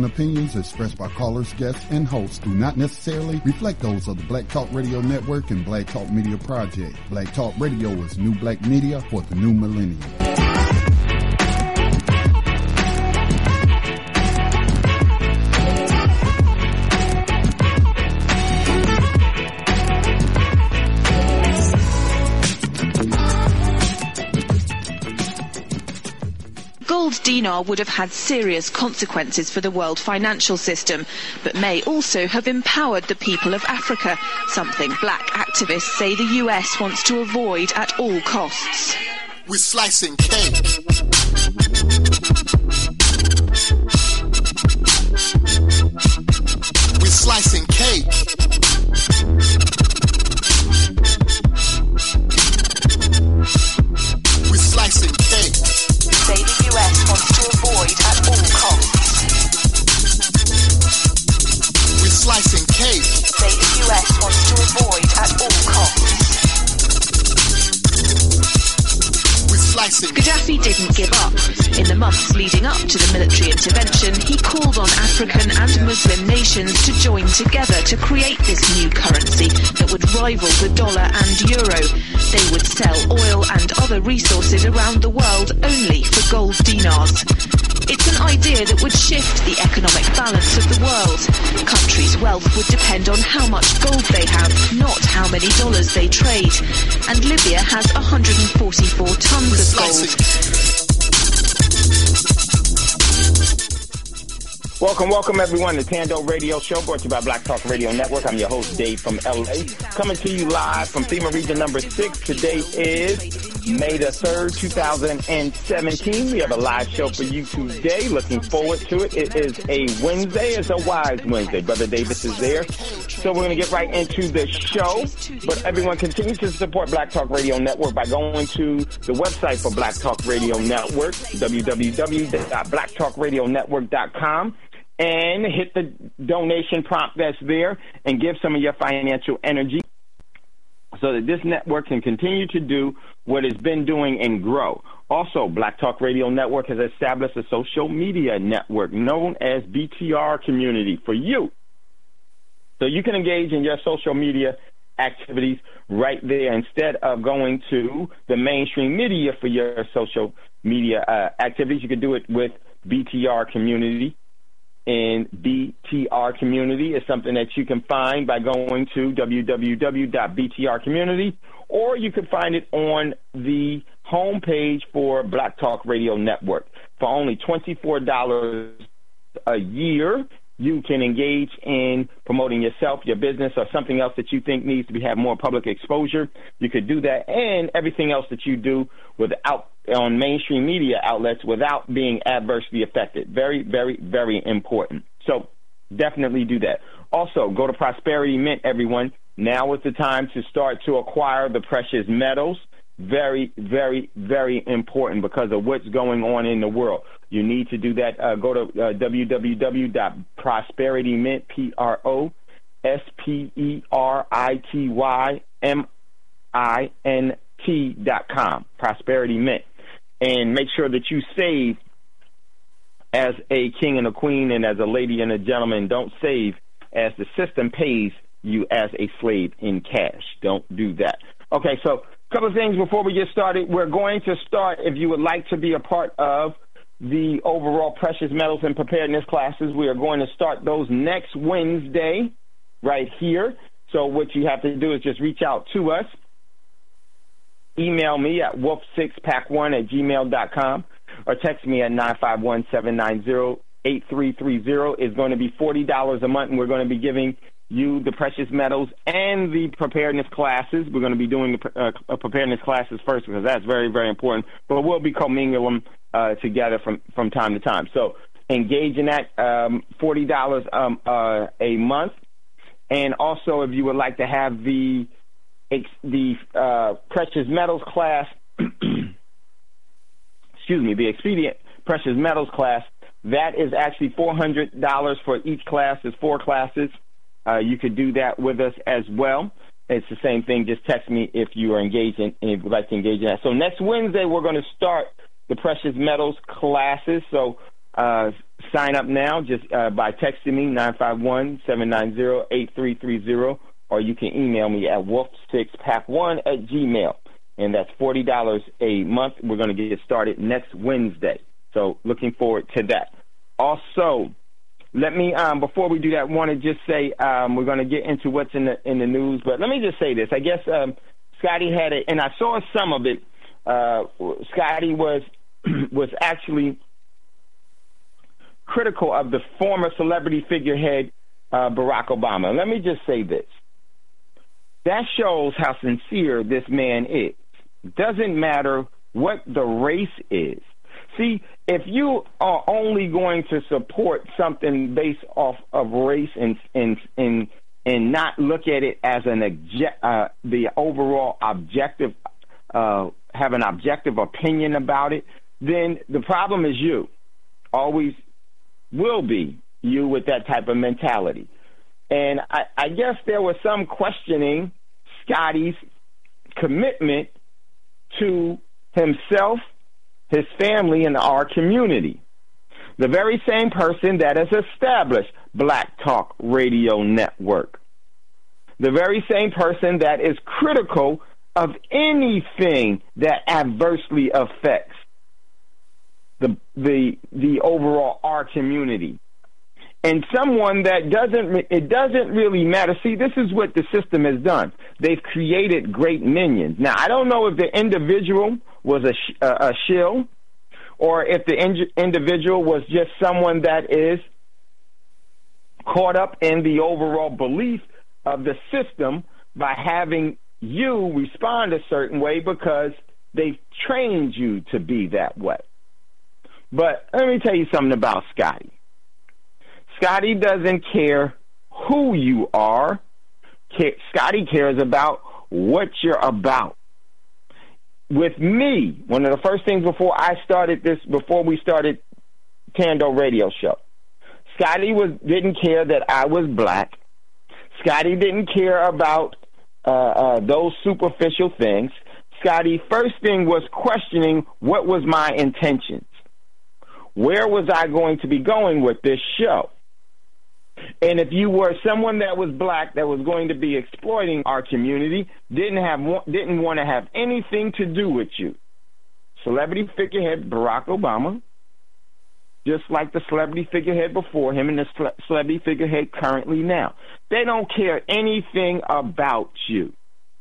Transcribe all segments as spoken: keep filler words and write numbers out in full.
opinions expressed by callers, guests, and hosts do not necessarily reflect those of the Black Talk Radio Network and Black Talk Media Project. Black Talk Radio is new black media for the new millennium. Gold dinar would have had serious consequences for the world financial system, but may also have empowered the people of Africa, something black activists say the U S wants to avoid at all costs. We're slicing cake. We're slicing cake. We're slicing cake. Say the U S wants to avoid at all costs. We're slicing cake. Say the U S wants to avoid at all costs. Gaddafi didn't give up. In the months leading up to the military intervention, he called on African and Muslim nations to join together to create this new currency that would rival the dollar and euro. They would sell oil and other resources around the world only for gold dinars. It's an idea that would shift the economic balance of the world. Countries' wealth would depend on how much gold they have, not how many dollars they trade. And Libya has one hundred forty-four tons of gold. Welcome, welcome everyone to Tando Radio Show, brought to you by Black Talk Radio Network. I'm your host, Dave from L A, coming to you live from FEMA Region number six. Today is May the third, two thousand seventeen. We have a live show for you today. Looking forward to it. It is a Wednesday. It's a wise Wednesday. Brother Davis is there. So we're going to get right into the show. But everyone continues to support Black Talk Radio Network by going to the website for Black Talk Radio Network, w w w dot black talk radio network dot com. And hit the donation prompt that's there and give some of your financial energy so that this network can continue to do what it's been doing and grow. Also, Black Talk Radio Network has established a social media network known as B T R Community for you. So you can engage in your social media activities right there instead of going to the mainstream media for your social media uh, activities. You can do it with B T R Community. And B T R Community is something that you can find by going to w w w dot b t r community, or you can find it on the homepage for Black Talk Radio Network. For only twenty-four dollars a year, you can engage in promoting yourself, your business, or something else that you think needs to be, have more public exposure. You could do that, and everything else that you do without on mainstream media outlets without being adversely affected. Very, very, very important. So definitely do that. Also, go to Prosperity Mint, everyone. Now is the time to start to acquire the precious metals. Very, very, very important because of what's going on in the world. You need to do that. Uh, go to uh, w w w dot prosperity mint, P R O S P E R I T Y M I N T dot com, Prosperity Mint. And make sure that you save as a king and a queen and as a lady and a gentleman. Don't save as the system pays you as a slave in cash. Don't do that. Okay, so a couple of things before we get started. We're going to start, if you would like to be a part of the overall precious metals and preparedness classes, we are going to start those next Wednesday right here. So what you have to do is just reach out to us. Email me at wolf six pack one at gmail dot com or text me at nine five one, seven nine zero, eight three three zero. It's going to be forty dollars a month, and we're going to be giving you the precious metals and the preparedness classes. We're going to be doing the uh, preparedness classes first because that's very, very important, but we'll be commingling them uh, together from, from time to time. So engage in that, um, forty dollars um, uh, a month. And also, if you would like to have the the uh, precious metals class, excuse me, the Expedient Precious Metals class, that is actually four hundred dollars for each class. There's four classes. Uh, you could do that with us as well. It's the same thing. Just text me if you are engaged in, and if you'd like to engage in that. So next Wednesday, we're going to start the precious metals classes. So uh, sign up now just uh, by texting me, nine five one, seven nine zero, eight three three zero, or you can email me at wolf six pack one at gmail. And that's forty dollars a month. We're going to get started next Wednesday. So looking forward to that. Also, let me, um, before we do that, want to just say um, we're going to get into what's in the in the news. But let me just say this. I guess um, Scotty had it, and I saw some of it. Uh, Scotty was was actually critical of the former celebrity figurehead, uh, Barack Obama. Let me just say this. That shows how sincere this man is. It doesn't matter what the race is. See, if you are only going to support something based off of race and and and, and not look at it as an object, uh, the overall objective, uh, have an objective opinion about it, then the problem is you. Always will be you with that type of mentality. And I, I guess there was some questioning Scotty's commitment to himself, his family, and our community. The very same person that has established Black Talk Radio Network. The very same person that is critical of anything that adversely affects the the the overall our community. And someone that doesn't, it doesn't really matter. See, this is what the system has done. They've created great minions. Now, I don't know if the individual was a, sh- a shill or if the in- individual was just someone that is caught up in the overall belief of the system by having you respond a certain way because they've trained you to be that way. But let me tell you something about Scotty. Scotty doesn't care who you are. Scotty cares about what you're about. With me, one of the first things before I started this, before we started Tando Radio Show, Scotty was didn't care that I was black. Scotty didn't care about uh, uh, those superficial things. Scotty, first thing was questioning what was my intentions. Where was I going to be going with this show? And if you were someone that was black that was going to be exploiting our community, didn't have didn't want to have anything to do with you. Celebrity figurehead Barack Obama, just like the celebrity figurehead before him and the celebrity figurehead currently now. They don't care anything about you,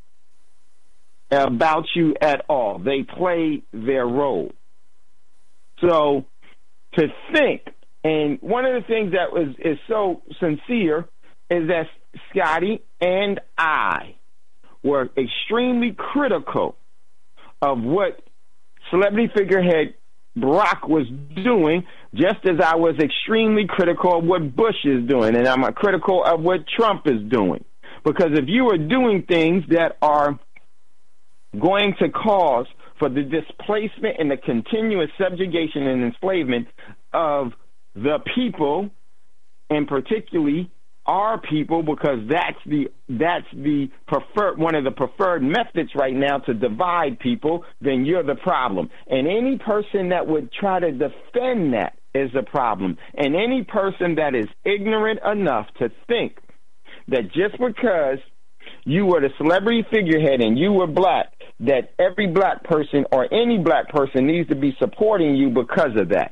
about you at all. They play their role. So to think, and one of the things that was is so sincere is that Scotty and I were extremely critical of what celebrity figurehead Barack was doing, just as I was extremely critical of what Bush is doing, and I'm critical of what Trump is doing. Because if you are doing things that are going to cause for the displacement and the continuous subjugation and enslavement of the people, and particularly our people, because that's the that's the preferred one of the preferred methods right now to divide people, then you're the problem. And any person that would try to defend that is a problem. And any person that is ignorant enough to think that just because you were the celebrity figurehead and you were black, that every black person or any black person needs to be supporting you because of that.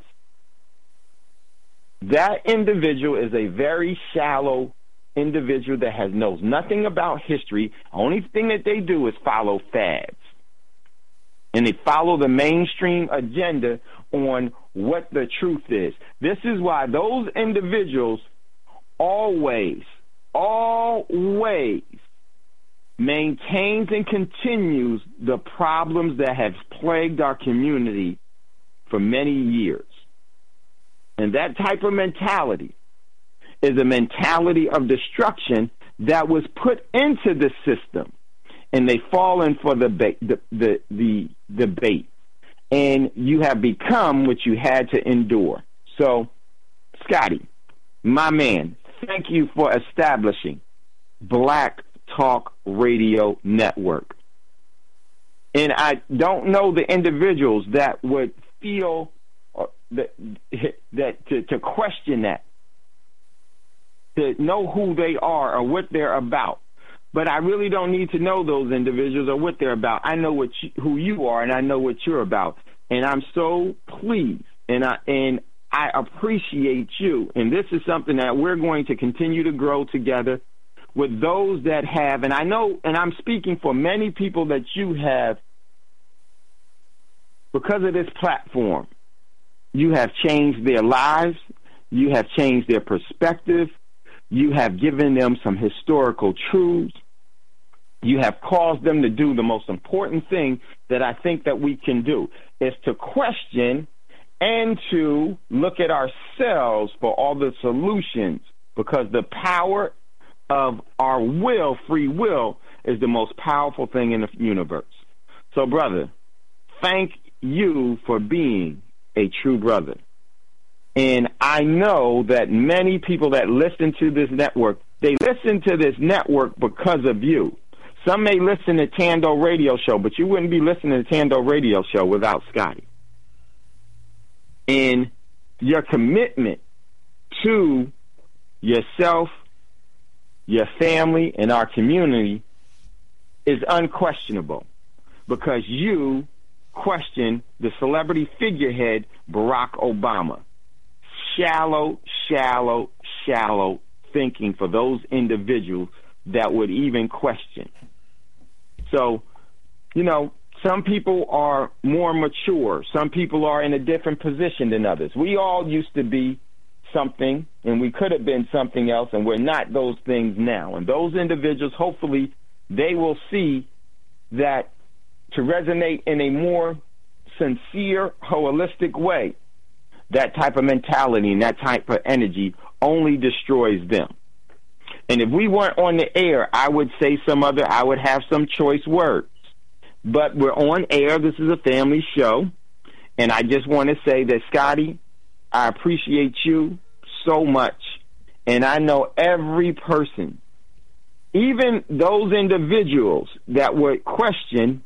That individual is a very shallow individual that has knows nothing about history. Only thing that they do is follow fads. And they follow the mainstream agenda on what the truth is. This is why those individuals always, always maintains and continues the problems that have plagued our community for many years. And that type of mentality is a mentality of destruction that was put into the system, and they fall in for the ba- the, the the the bait, and you have become what you had to endure. So, Scotty, my man, thank you for establishing Black Talk Radio Network. And I don't know the individuals that would feel that, that to, to question that, to know who they are or what they're about. But I really don't need to know those individuals or what they're about. I know what you, who you are, and I know what you're about. And I'm so pleased, and I and I appreciate you. And this is something that we're going to continue to grow together with those that have, and I know, and I'm speaking for many people that you have, because of this platform, you have changed their lives, you have changed their perspective, you have given them some historical truths, you have caused them to do the most important thing that I think that we can do, is to question and to look at ourselves for all the solutions, because the power of our will, free will, is the most powerful thing in the universe. So, brother, thank you for being a true brother. And I know that many people that listen to this network, they listen to this network because of you. Some may listen to Tando Radio Show, but you wouldn't be listening to Tando Radio Show without Scotty. And your commitment to yourself, your family, and our community is unquestionable, because you question the celebrity figurehead Barack Obama. Shallow, shallow, shallow thinking for those individuals that would even question. So, you know, some people are more mature. Some people are in a different position than others. We all used to be something, and we could have been something else, and we're not those things now. And those individuals, hopefully, they will see that to resonate in a more sincere, holistic way, that type of mentality and that type of energy only destroys them. And if we weren't on the air, I would say some other, I would have some choice words. But we're on air. This is a family show. And I just want to say that, Scotty, I appreciate you so much. And I know every person, even those individuals that would question,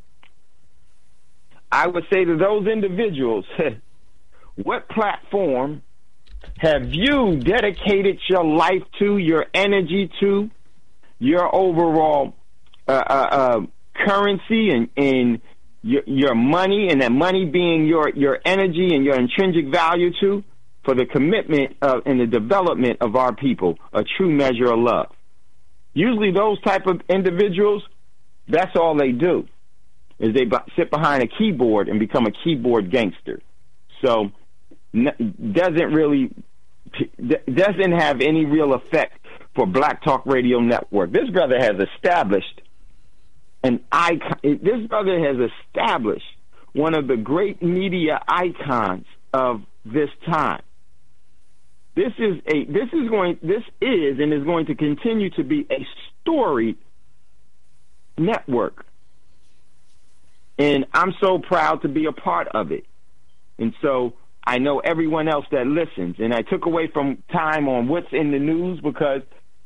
I would say to those individuals, what platform have you dedicated your life to, your energy to, your overall uh, uh, uh, currency and, and your, your money, and that money being your, your energy and your intrinsic value to, for the commitment of, and the development of our people, a true measure of love? Usually those type of individuals, that's all they do, is they sit behind a keyboard and become a keyboard gangster. So doesn't really doesn't have any real effect for Black Talk Radio Network. This brother has established an icon. This brother has established one of the great media icons of this time. This is a this is going this is and is going to continue to be a storied network. And I'm so proud to be a part of it. And so I know everyone else that listens. And I took away from time on what's in the news, because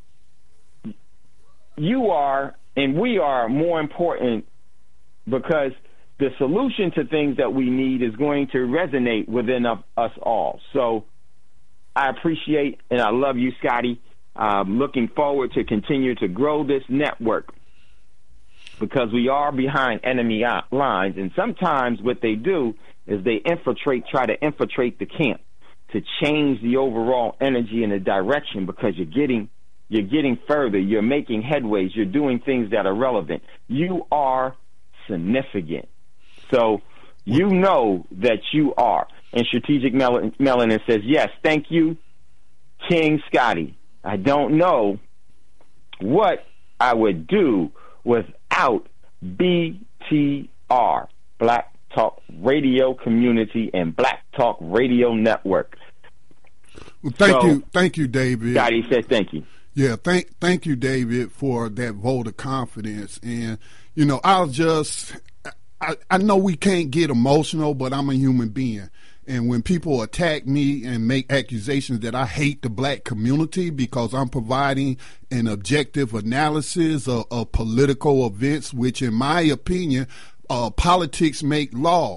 you are and we are more important, because the solution to things that we need is going to resonate within us all. So I appreciate and I love you, Scotty. I'm looking forward to continue to grow this network, because we are behind enemy lines. And sometimes what they do is they infiltrate, try to infiltrate the camp to change the overall energy and the direction, because you're getting you're getting further, you're making headways, you're doing things that are relevant. You are significant. So you know that you are. And Strategic Mel- Melanin says, yes, thank you, King Scotty. I don't know what I would do without B T R, Black Talk Radio Community and Black Talk Radio Network. Well, thank so, you, thank you, David. Scotty says thank you. Yeah, thank thank you, David, for that vote of confidence. And you know, I'll just I, I know we can't get emotional, but I'm a human being. And when people attack me and make accusations that I hate the black community because I'm providing an objective analysis of, of political events, which in my opinion, uh, politics make laws.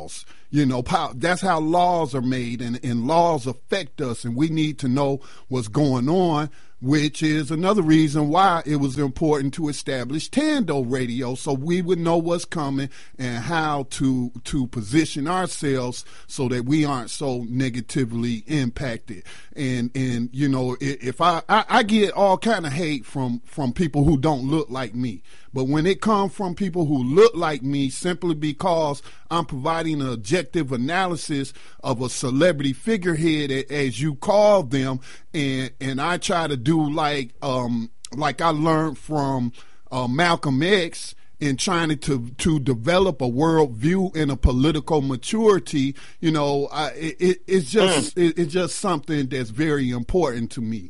You know, pow, that's how laws are made, and, and laws affect us, and we need to know what's going on, which is another reason why it was important to establish Tando Radio, so we would know what's coming and how to to position ourselves so that we aren't so negatively impacted. And and you know, if I I, I get all kind of hate from from people who don't look like me, but when it comes from people who look like me, simply because I'm providing an objective analysis of a celebrity figurehead, as you call them, and and I try to do like um like I learned from uh, Malcolm X in trying to to develop a worldview and a political maturity. You know, I, it, it's just mm. it, it's just something that's very important to me.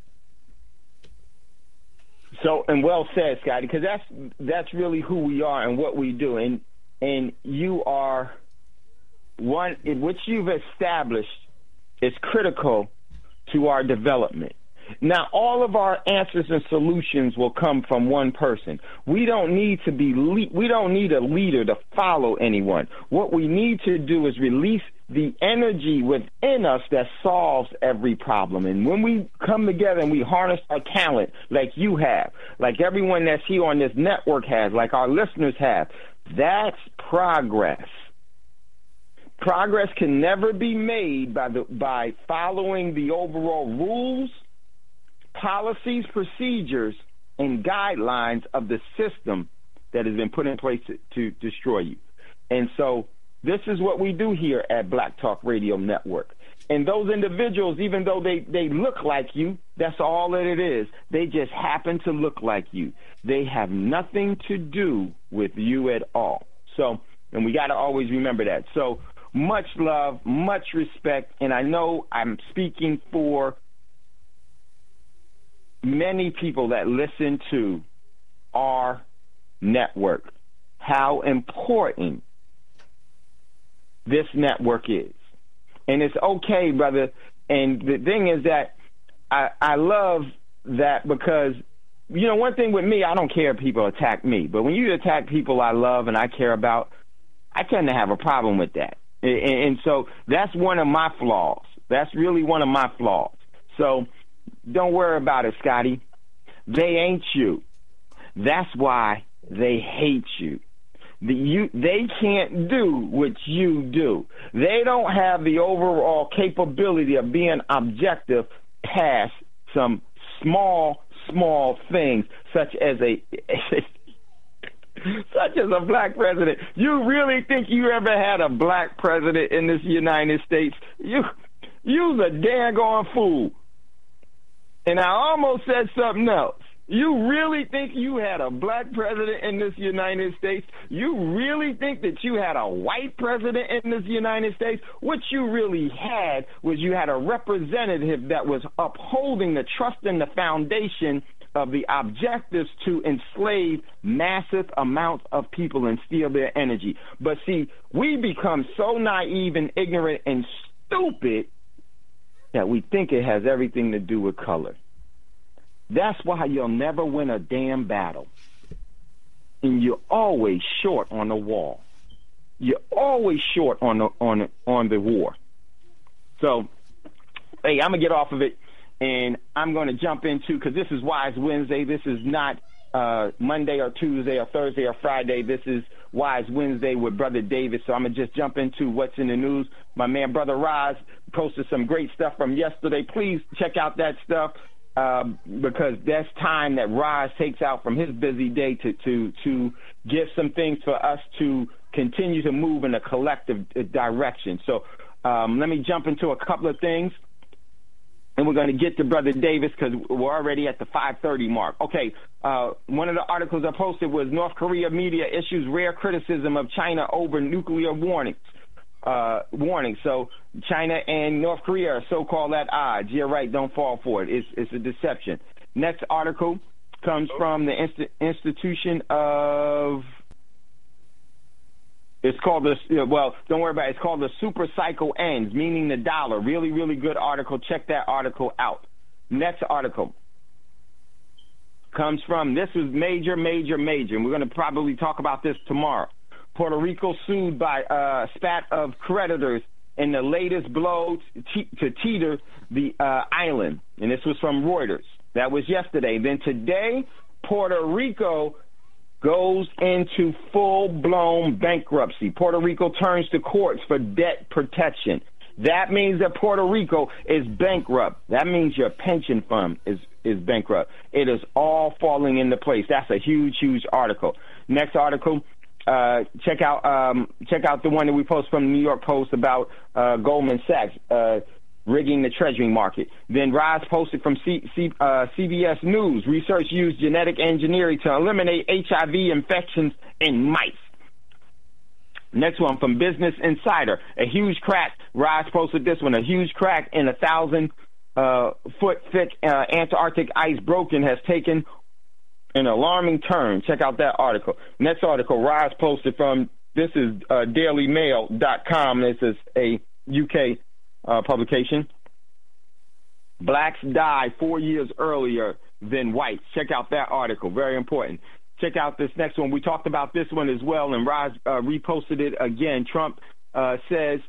So, and well said, Scotty, because that's that's really who we are and what we do, and and you are one which you've established is critical to our development. Now, all of our answers and solutions will come from one person. We don't need to be le- we don't need a leader to follow anyone. What we need to do is release the energy within us that solves every problem. And when we come together and we harness our talent like you have, like everyone that's here on this network has, like our listeners have, that's progress. Progress can never be made by the by following the overall rules, policies, procedures, and guidelines of the system that has been put in place to, to destroy you. And so this is what we do here at Black Talk Radio Network. And those individuals, even though they, they look like you, that's all that it is. They just happen to look like you. They have nothing to do with you at all. So, and we got to always remember that. So much love, much respect, and I know I'm speaking for many people that listen to our network, how important this network is. And it's okay, brother. And the thing is that I, I love that because, you know, one thing with me, I don't care if people attack me. But when you attack people I love and I care about, I tend to have a problem with that. And, and so that's one of my flaws. That's really one of my flaws. So don't worry about it, Scotty. They ain't you. That's why they hate you. The, you. They can't do what you do. They don't have the overall capability of being objective past some small, small things, such as a such as a black president. You really think you ever had a black president in this United States? You, you's a daggone fool. And I almost said something else. You really think you had a black president in this United States? You really think that you had a white president in this United States? What you really had was you had a representative that was upholding the trust and the foundation of the objectives to enslave massive amounts of people and steal their energy. But see, we become so naive and ignorant and stupid that we think it has everything to do with color. That's why you'll never win a damn battle. And you're always short on the wall. You're always short on the on on the war. So, hey, I'm gonna get off of it, and I'm gonna jump into, because this is Wise Wednesday. This is not uh, Monday or Tuesday or Thursday or Friday. This is Wise Wednesday with Brother Davis. So I'm gonna just jump into what's in the news. My man, Brother Roz, posted some great stuff from yesterday. Please check out that stuff. Uh, because that's time that Roz takes out from his busy day to, to, to give some things for us to continue to move in a collective direction. So um, let me jump into a couple of things, and we're going to get to Brother Davis because we're already at the five thirty mark. Okay, uh, one of the articles I posted was North Korea media issues rare criticism of China over nuclear warnings. Uh, warning. So China and North Korea are so-called at odds. You're right. Don't fall for it. It's, it's a deception. Next article comes from the Inst- institution of. It's called the. Well, don't worry about it. It's called the Super Cycle Ends, meaning the dollar. Really, really good article. Check that article out. Next article comes from. This is major, major, major, and we're going to probably talk about this tomorrow. Puerto Rico sued by a spat of creditors in the latest blow te- to teeter the uh, island. And this was from Reuters. That was yesterday. Then today, Puerto Rico goes into full-blown bankruptcy. Puerto Rico turns to courts for debt protection. That means that Puerto Rico is bankrupt. That means your pension fund is, is bankrupt. It is all falling into place. That's a huge, huge article. Next article, uh, check out um, check out the one that we post from the New York Post about uh, Goldman Sachs uh, rigging the treasury market. Then Rise posted from C, C, uh, C B S News. Research used genetic engineering to eliminate H I V infections in mice. Next one from Business Insider. A huge crack. Rise posted this one. A huge crack in a thousand uh, foot thick uh, Antarctic ice broken has taken an alarming turn. Check out that article. Next article, Rise posted from, this is uh, daily mail dot com. This is a U K uh, publication. Blacks die four years earlier than whites. Check out that article. Very important. Check out this next one. We talked about this one as well, and Rise uh, reposted it again. Trump uh, says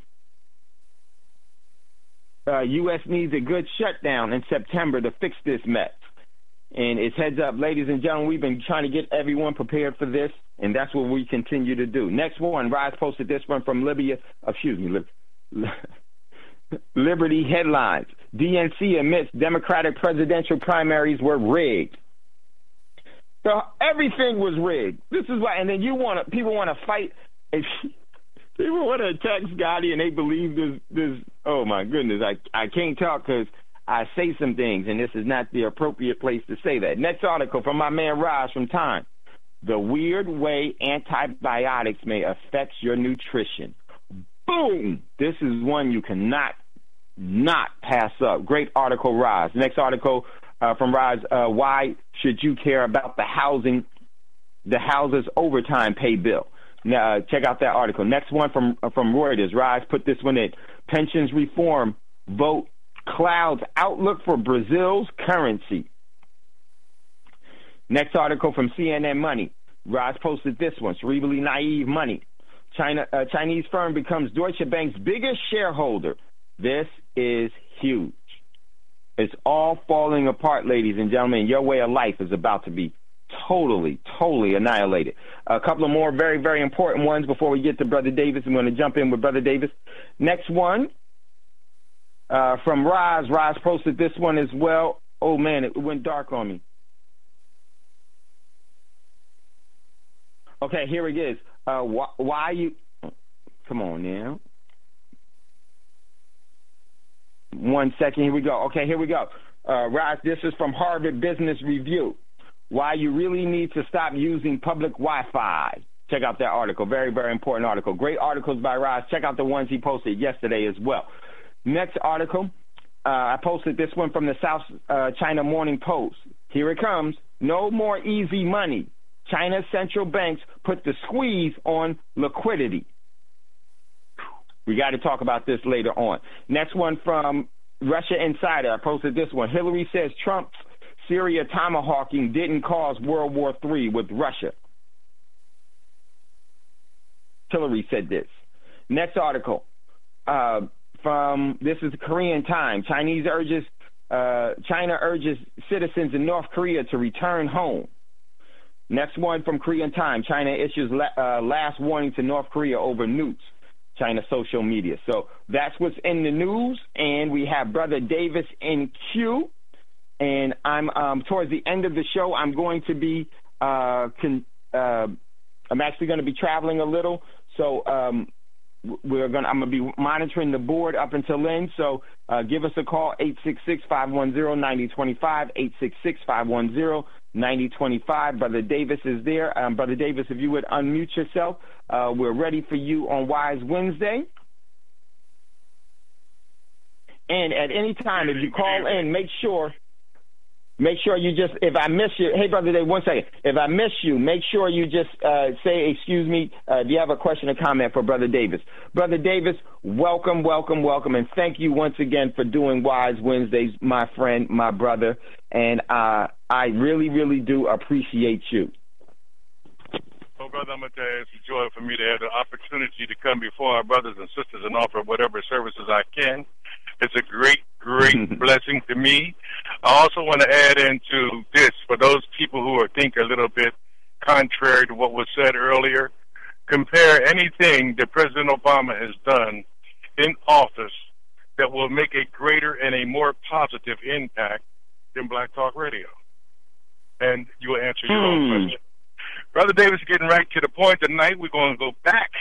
uh, U S needs a good shutdown in September to fix this mess. And it's heads up, ladies and gentlemen, we've been trying to get everyone prepared for this, and that's what we continue to do. Next one, Rise posted this one from Libya, excuse me, Lib- Liberty headlines. D N C admits Democratic presidential primaries were rigged. So everything was rigged. This is why, and then you want to, people want to fight. If people want to attack Scotty, and they believe this. This, oh my goodness, I I can't talk because I say some things, and this is not the appropriate place to say that. Next article from my man Raj from Time. The weird way antibiotics may affect your nutrition. Boom! This is one you cannot not pass up. Great article, Raj. Next article uh, from Raj. Uh, why should you care about the housing, the house's overtime pay bill? Now, uh, check out that article. Next one from uh, from Reuters. Raj put this one in. Pensions reform vote clouds outlook for Brazil's currency. Next article from C N N Money. Raj posted this one. Cerebrally naive money. China uh, Chinese firm becomes Deutsche Bank's biggest shareholder. This is huge. It's all falling apart, ladies and gentlemen. Your way of life is about to be totally, totally annihilated. A couple of more very, very important ones before we get to Brother Davis. I'm going to jump in with Brother Davis. Next one uh, from Roz. Roz posted this one as well. Oh, man, it went dark on me. Okay, here it is. Uh, why, why you... Come on now. One second. Here we go. Okay, here we go. Uh, Roz, this is from Harvard Business Review. Why you really need to stop using public Wi-Fi. Check out that article. Very, very important article. Great articles by Roz. Check out the ones he posted yesterday as well. Next article, uh, I posted this one from the South uh, China Morning Post. Here it comes. No more easy money. China's central banks put the squeeze on liquidity. We got to talk about this later on. Next one from Russia Insider. I posted this one. Hillary says Trump's Syria tomahawking didn't cause World War Three with Russia. Hillary said this. Next article uh, from, this is Korean Time. Chinese urges, uh, China urges citizens in North Korea to return home. Next one from Korean Time. China issues la- uh, last warning to North Korea over nukes. China social media. So that's what's in the news, and we have Brother Davis in queue. And I'm um, towards the end of the show. I'm going to be. Uh, con- uh, I'm actually going to be traveling a little, so um, we're going. I'm going to be monitoring the board up until then. So uh, give us a call eight six six, five one zero, nine zero two five eight six six, five one zero, nine zero two five. Brother Davis is there. Um, Brother Davis, if you would unmute yourself, uh, we're ready for you on Wise Wednesday. And at any time, if you call in, make sure. Make sure you just, if I miss you, hey, Brother Dave, one second. If I miss you, make sure you just uh, say, excuse me, uh, do you have a question or comment for Brother Davis? Brother Davis, welcome, welcome, welcome, and thank you once again for doing Wise Wednesdays, my friend, my brother, and uh, I really, really do appreciate you. Well, brother, I'm going to tell you, it's a joy for me to have the opportunity to come before our brothers and sisters and offer whatever services I can. It's a great, great blessing to me. I also want to add into this, for those people who are think a little bit contrary to what was said earlier, compare anything that President Obama has done in office that will make a greater and a more positive impact than Black Talk Radio. And you will answer your hmm. own question. Brother Davis, getting right to the point tonight, we're going to go back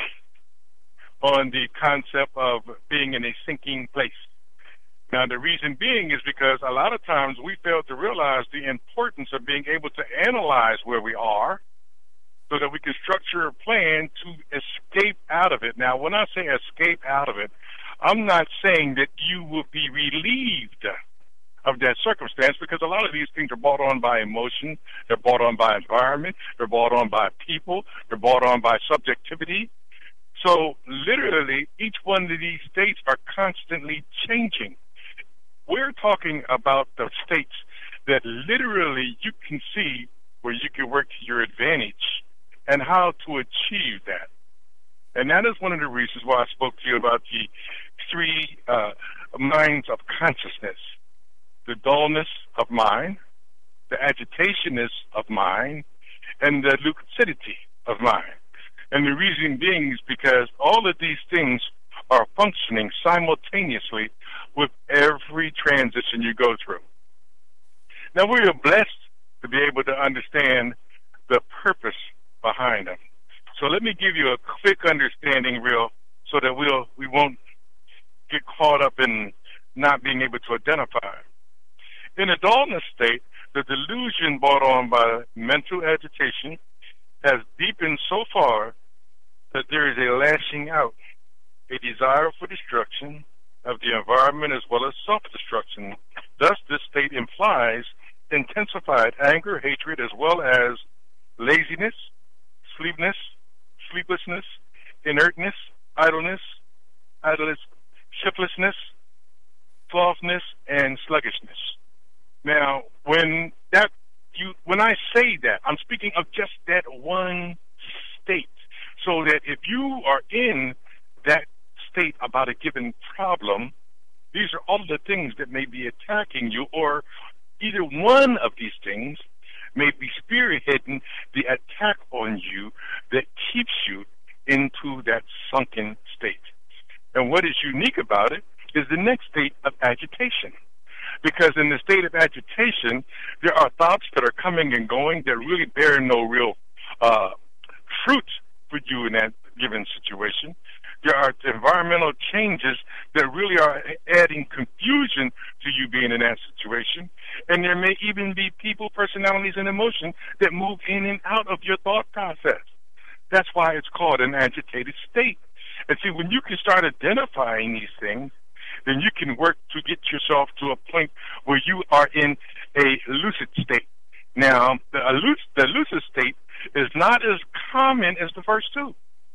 on the concept of being in a sinking place. Now, the reason being is because a lot of times we fail to realize the importance of being able to analyze where we are so that we can structure a plan to escape out of it. Now, when I say escape out of it, I'm not saying that you will be relieved of that circumstance, because a lot of these things are brought on by emotion, they're brought on by environment, they're brought on by people, they're brought on by subjectivity. So literally, each one of these states are constantly changing. We're talking about the states that literally you can see where you can work to your advantage and how to achieve that. And that is one of the reasons why I spoke to you about the three uh, minds of consciousness. The dullness of mind, the agitationness of mind, and the lucidity of mind. And the reason being is because all of these things are functioning simultaneously with every transition you go through. Now, we are blessed to be able to understand the purpose behind them. So let me give you a quick understanding, real, so that we'll, we won't get caught up in not being able to identify. In a dullness state, the delusion brought on by mental agitation has deepened so far that there is a lashing out, a desire for destruction of the environment as well as self-destruction. Thus, this state implies intensified anger, hatred, as well as laziness, sleepness, sleeplessness, inertness, idleness, idleness, shiftlessness, slouthness, and sluggishness. Now, when that you when I say that, I'm speaking of just that one state. So that if you are in that state about a given problem, these are all the things that may be attacking you, or either one of these things may be spearheading the attack on you that keeps you into that sunken state. And what is unique about it is the next state of agitation. Because in the state of agitation, there are thoughts that are coming and going that really bear no real uh, fruit for you in that given situation. There are environmental changes that really are adding confusion to you being in that situation. And there may even be people, personalities, and emotion that move in and out of your thought process. That's why it's called an agitated state. And see, when you can start identifying these things, then you can work to get yourself to a point where you are in a lucid state. Now, the, the lucid state is not as common as the first two.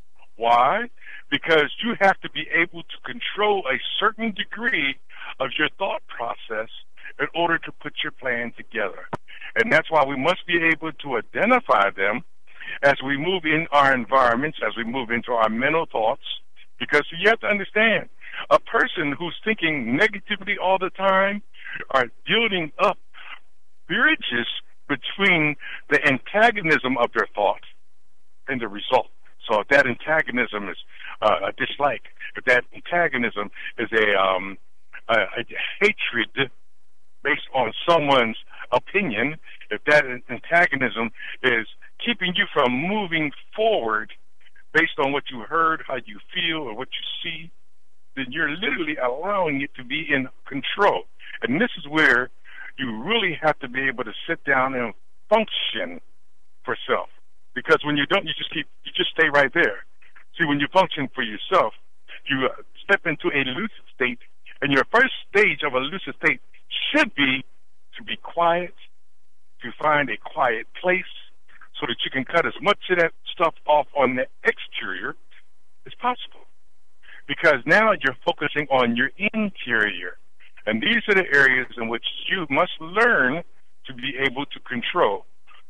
Why? Because you have to be able to control a certain degree of your thought process in order to put your plan together. And that's why we must be able to identify them as we move in our environments, as we move into our mental thoughts, because you have to understand, a person who's thinking negatively all the time are building up bridges between the antagonism of their thoughts and the result. So if that antagonism is uh, a dislike, if that antagonism is a, um, a, a hatred based on someone's opinion, if that antagonism is keeping you from moving forward based on what you heard, how you feel, or what you see, then you're literally allowing it to be in control. And this is where you really have to be able to sit down and function for self. Because when you don't, you just keep, you just stay right there. See, when you function for yourself, you uh, step into a lucid state, and your first stage of a lucid state should be to be quiet, to find a quiet place, so that you can cut as much of that stuff off on the exterior as possible. Because now you're focusing on your interior. And these are the areas in which you must learn to be able to control.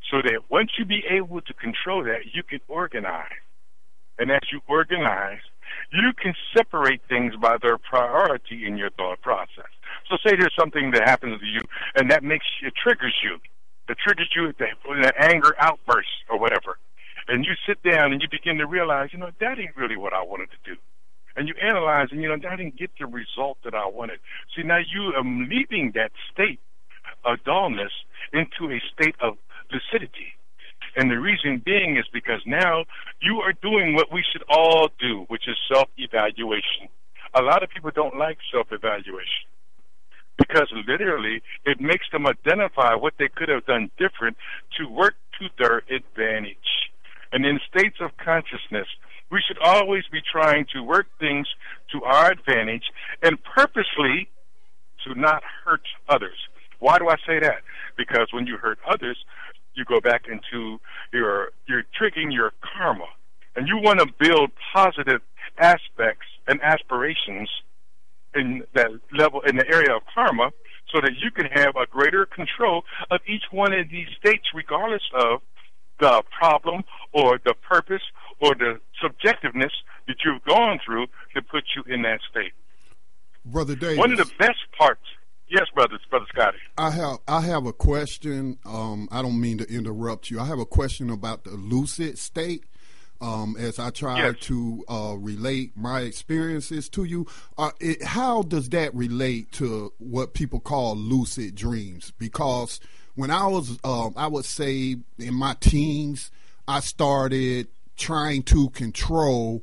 so that once you be able to control that, you can organize. And as you organize, you can separate things by their priority in your thought process. So say there's something that happens to you, and that makes it triggers you. It triggers you with an anger outburst or whatever. And you sit down and you begin to realize, you know, that ain't really what I wanted to do. And you analyze, and, you know, I didn't get the result that I wanted. See, now you are leaving that state of dullness into a state of lucidity. And the reason being is because now you are doing what we should all do, which is self-evaluation. A lot of people don't like self-evaluation because literally it makes them identify what they could have done different to work to their advantage. And in states of consciousness, we should always be trying to work things to our advantage and purposely to not hurt others. Why do I say that? Because when you hurt others, you go back into your, you're triggering your karma. And you want to build positive aspects and aspirations in that level, in the area of karma, so that you can have a greater control of each one of these states, regardless of the problem or the purpose or the subjectiveness that you've gone through to put you in that state. Brother Davis. One of the best parts. Yes, brothers, Brother Scotty. I have I have a question. Um, I don't mean to interrupt you. I have a question about the lucid state. Um, as I try yes. to uh, relate my experiences to you, uh, it, how does that relate to what people call lucid dreams? Because when I was, uh, I would say in my teens, I started trying to control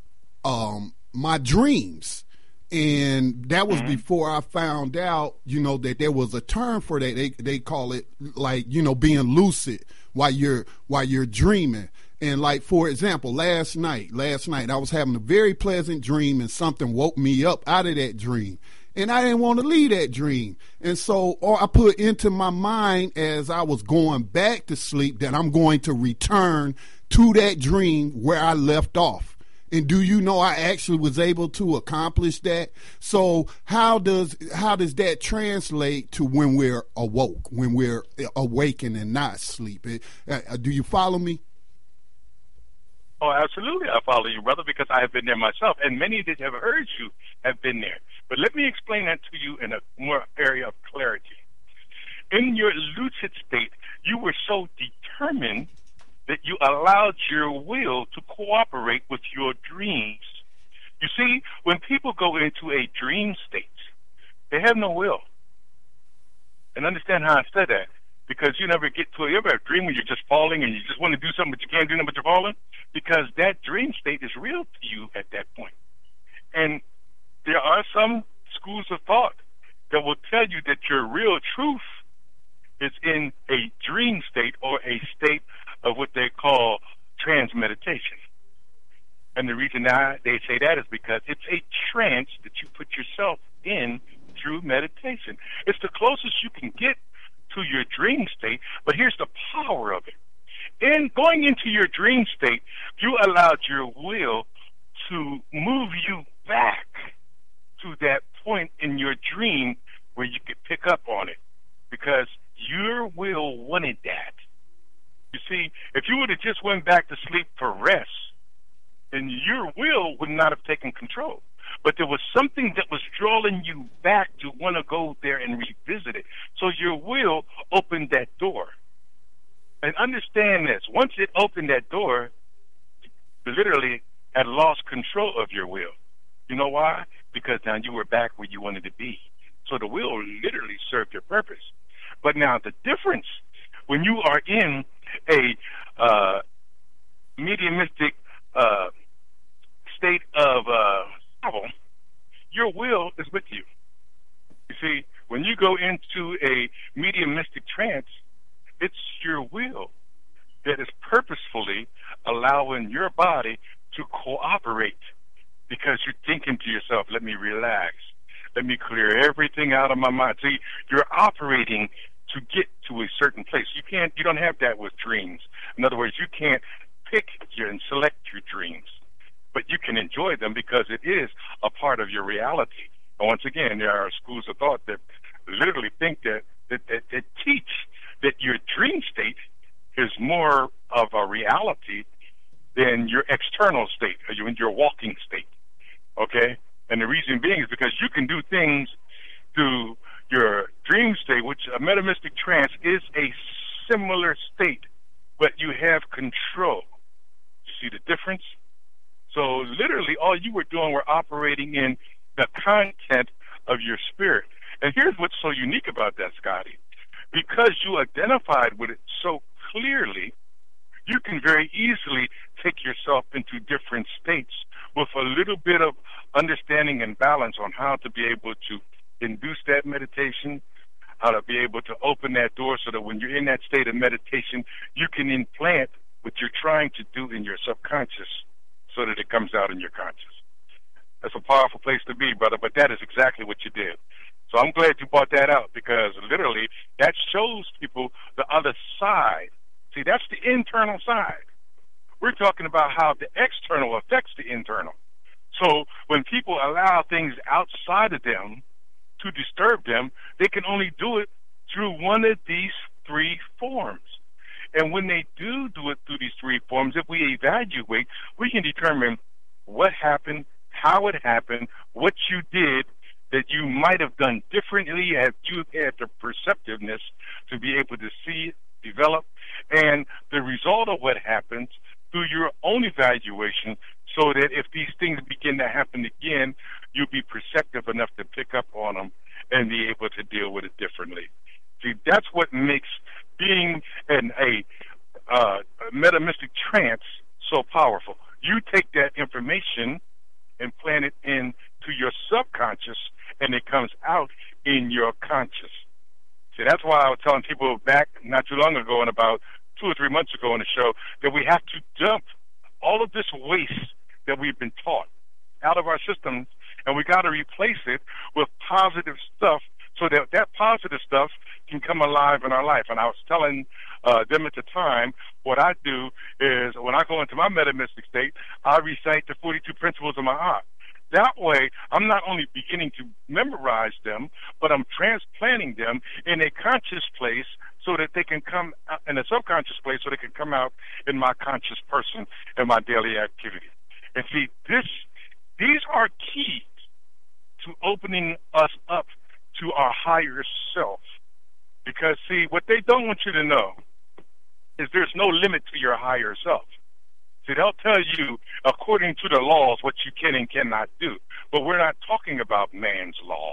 um, my dreams. And that was mm-hmm. before I found out, you know, that there was a term for that. They they call it like, you know, being lucid while you're while you're dreaming. And like, for example, last night, last night I was having a very pleasant dream and something woke me up out of that dream. And I didn't want to leave that dream. And so or I put into my mind as I was going back to sleep that I'm going to return to that dream where I left off. And do you know I actually was able to accomplish that? So how does how does that translate to when we're awoke, when we're awakened and not sleeping? Uh, do you follow me? Oh, absolutely, I follow you, brother, because I have been there myself, and many that have heard you have been there. But let me explain that to you in a more area of clarity. In your lucid state, you were so determined that you allowed your will to cooperate with your dreams. You see, when people go into a dream state, they have no will. And understand how I said that. Because you never get to a, you ever have a dream when you're just falling and you just want to do something but you can't do nothing but you're falling? Because that dream state is real to you at that point. And there are some schools of thought that will tell you that your real truth is in a dream state or a state of what they call trance meditation. And the reason that they say that is because it's a trance that you put yourself in through meditation. It's the closest you can get to your dream state, but here's the power of it. In going into your dream state, you allowed your will to move you back to that point in your dream where you could pick up on it, because your will wanted that. You see, if you would have just went back to sleep for rest, then your will would not have taken control. But there was something that was drawing you back to want to go there and revisit it. So your will opened that door. And understand this, once it opened that door, you literally had lost control of your will. You know why? Because now you were back where you wanted to be. So the will literally served your purpose. But now the difference, when you are in a uh, mediumistic uh, state of uh, travel, your will is with you. You see, when you go into a mediumistic trance, it's your will that is purposefully allowing your body to cooperate, because you're thinking to yourself, let me relax. Let me clear everything out of my mind. See, you're operating to get to a certain place. You can't, you don't have that with dreams. In other words, you can't pick your and select your dreams, but you can enjoy them because it is a part of your reality. And once again, there are schools of thought that literally think that, that, that, that teach that your dream state is more of a reality than your external state, or your, your walking state, okay? And the reason being is because you can do things through your dream state, which a metaphysic trance is a similar state, but you have control. You see the difference? So literally all you were doing were operating in the content of your spirit. And here's what's so unique about that, Scotty. Because you identified with it so clearly, you can very easily take yourself into different states with a little bit of understanding and balance on how to be able to induce that meditation, how to be able to open that door so that when you're in that state of meditation, you can implant what you're trying to do in your subconscious so that it comes out in your conscious. That's a powerful place to be, brother, but that is exactly what you did. So I'm glad you brought that out, because literally that shows people the other side. See, that's the internal side. We're talking about how the external affects the internal. So when people allow things outside of them to disturb them, they can only do it through one of these three forms. And when they do do it through these three forms, if we evaluate, we can determine what happened, how it happened, what you did that you might have done differently had you had the perceptiveness to be able to see it, develop, and the result of what happens through your own evaluation, so that if these things begin to happen again, you'll be perceptive enough to pick up on them and be able to deal with it differently. See, that's what makes being in a uh, metaphysic trance so powerful. You take that information and plant it into your subconscious, and it comes out in your conscious. See, that's why I was telling people back not too long ago, and about two or three months ago on the show, that we have to dump all of this waste that we've been taught out of our systems, and we got to replace it with positive stuff so that that positive stuff can come alive in our life. And I was telling uh, them at the time, what I do is when I go into my metaphysic state, I recite the forty-two principles of my art. That way, I'm not only beginning to memorize them, but I'm transplanting them in a conscious place so that they can come out, in a subconscious place so they can come out in my conscious person in my daily activity. And see, this, these are keys to opening us up to our higher self. Because, see, what they don't want you to know is there's no limit to your higher self. See, they'll tell you, according to the laws, what you can and cannot do. But we're not talking about man's laws.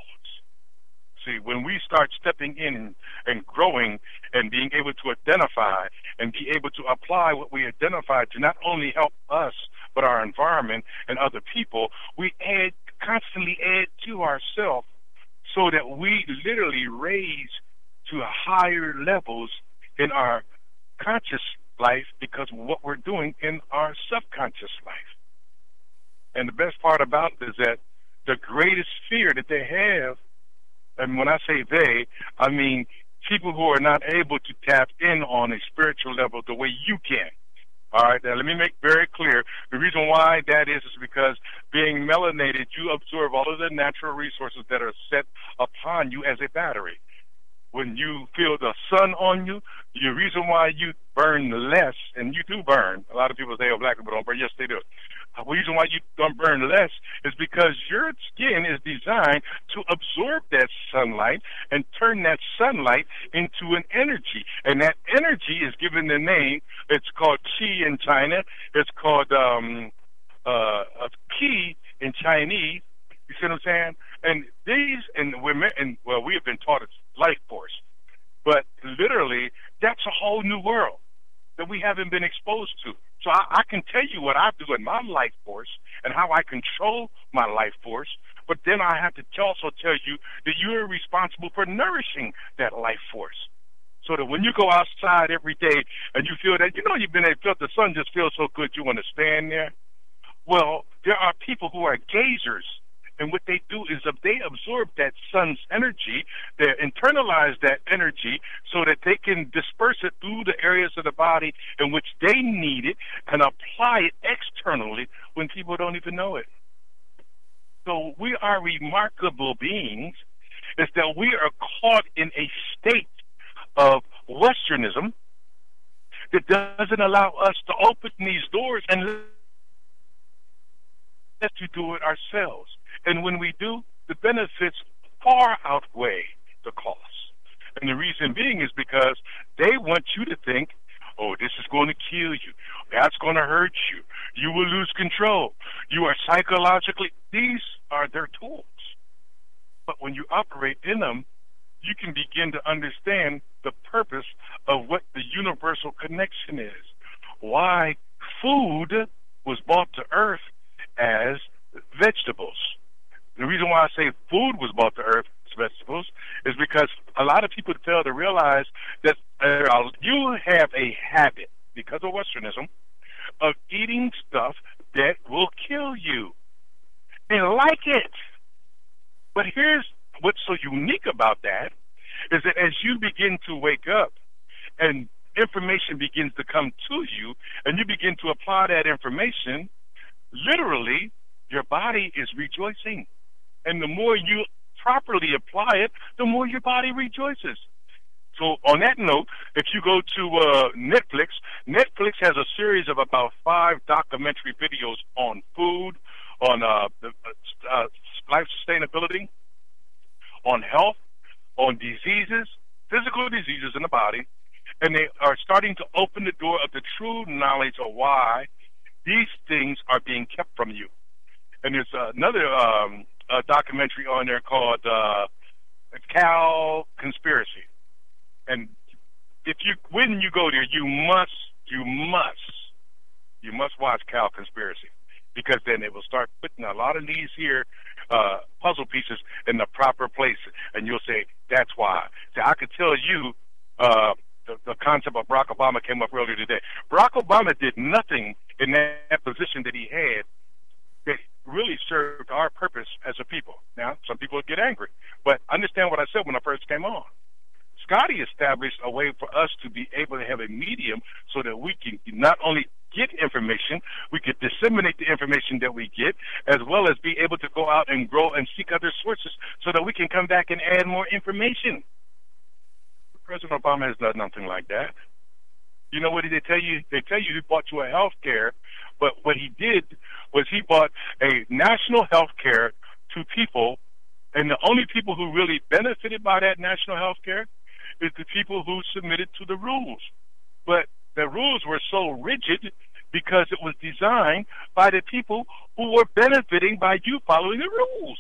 See, when we start stepping in and growing and being able to identify and be able to apply what we identify to not only help us, but our environment and other people, we add, constantly add to ourselves so that we literally raise to higher levels in our conscious life because of what we're doing in our subconscious life. And the best part about it is that the greatest fear that they have, and when I say they, I mean people who are not able to tap in on a spiritual level the way you can. All right, now let me make very clear. The reason why that is is because being melanated, you absorb all of the natural resources that are set upon you as a battery. When you feel the sun on you, the reason why you burn less, and you do burn, a lot of people say, oh, black people don't burn. Yes, they do. The reason why you don't burn less is because your skin is designed to absorb that sunlight and turn that sunlight into an energy. And that energy is given the name, it's called qi in China. It's called um, uh, qi in Chinese. You see what I'm saying? And these, and women, and well, we have been taught it's life force. But literally, that's a whole new world that we haven't been exposed to. So I, I can tell you what I do in my life force and how I control my life force, but then I have to also tell you that you're responsible for nourishing that life force. So that when you go outside every day and you feel that, you know, you've been able to, the sun just feels so good, you want to stand there. Well, there are people who are gazers. And what they do is they absorb that sun's energy, they internalize that energy so that they can disperse it through the areas of the body in which they need it and apply it externally when people don't even know it. So we are remarkable beings. Is that we are caught in a state of Westernism that doesn't allow us to open these doors and let you do it ourselves. And when we do, the benefits far outweigh the costs. And the reason being is because they want you to think, oh, this is going to kill you. That's going to hurt you. You will lose control. You are psychologically, these are their tools. But when you operate in them, you can begin to understand the purpose of what the universal connection is. Why food was brought to earth as vegetables. The reason why I say food was brought to earth as vegetables is because a lot of people fail to realize that uh, you have a habit, because of Westernism, of eating stuff that will kill you. And like it. But here's what's so unique about that is that as you begin to wake up and information begins to come to you and you begin to apply that information, literally your body is rejoicing. And the more you properly apply it, the more your body rejoices. So on that note, if you go to uh, Netflix, Netflix has a series of about five documentary videos on food, on uh, the, uh, life sustainability, on health, on diseases, physical diseases in the body, and they are starting to open the door of the true knowledge of why these things are being kept from you. And there's uh, another um, uh, documentary on there called uh, Cow Conspiracy. And if you, when you go there, you must, you must, you must watch Cow Conspiracy, because then it will start putting a lot of these here uh, puzzle pieces in the proper place, and you'll say, that's why. See, I could tell you uh, the, the concept of Barack Obama came up earlier today. Barack Obama did nothing in that, that position that he had that really served our purpose as a people. Now, some people get angry, but understand what I said when I first came on. Scotty established a way for us to be able to have a medium so that we can not only get information, we could disseminate the information that we get, as well as be able to go out and grow and seek other sources so that we can come back and add more information. President Obama has done nothing like that. You know what did they tell you? They tell you he bought you a health care, but what he did was he bought a national health care to people, and the only people who really benefited by that national health care is the people who submitted to the rules. But the rules were so rigid because it was designed by the people who were benefiting by you following the rules.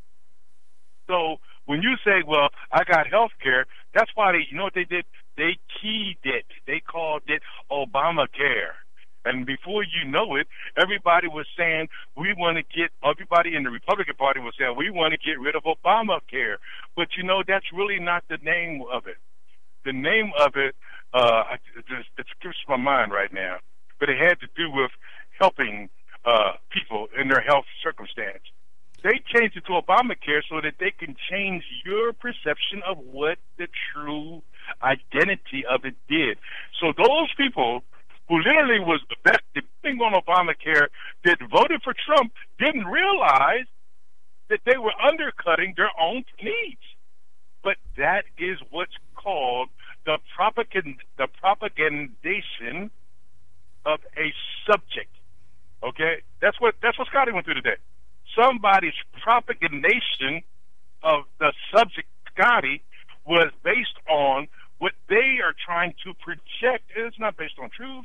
So when you say, well, I got health care, that's why they, you know what they did? They keyed it. They called it Obamacare. And before you know it, everybody was saying, we want to get, everybody in the Republican Party was saying, we want to get rid of Obamacare. But, you know, that's really not the name of it. The name of it, uh, it, it skips my mind right now, but it had to do with helping uh, people in their health circumstance. They changed it to Obamacare so that they can change your perception of what the true identity of it did. So those people who literally was the best depending on Obamacare that voted for Trump didn't realize that they were undercutting their own needs. But that is what's called the propagand the propagandation of a subject. Okay? That's what that's what Scotty went through today. Somebody's propagandation of the subject, Scotty, was based on what they are trying to project. It's not based on truth.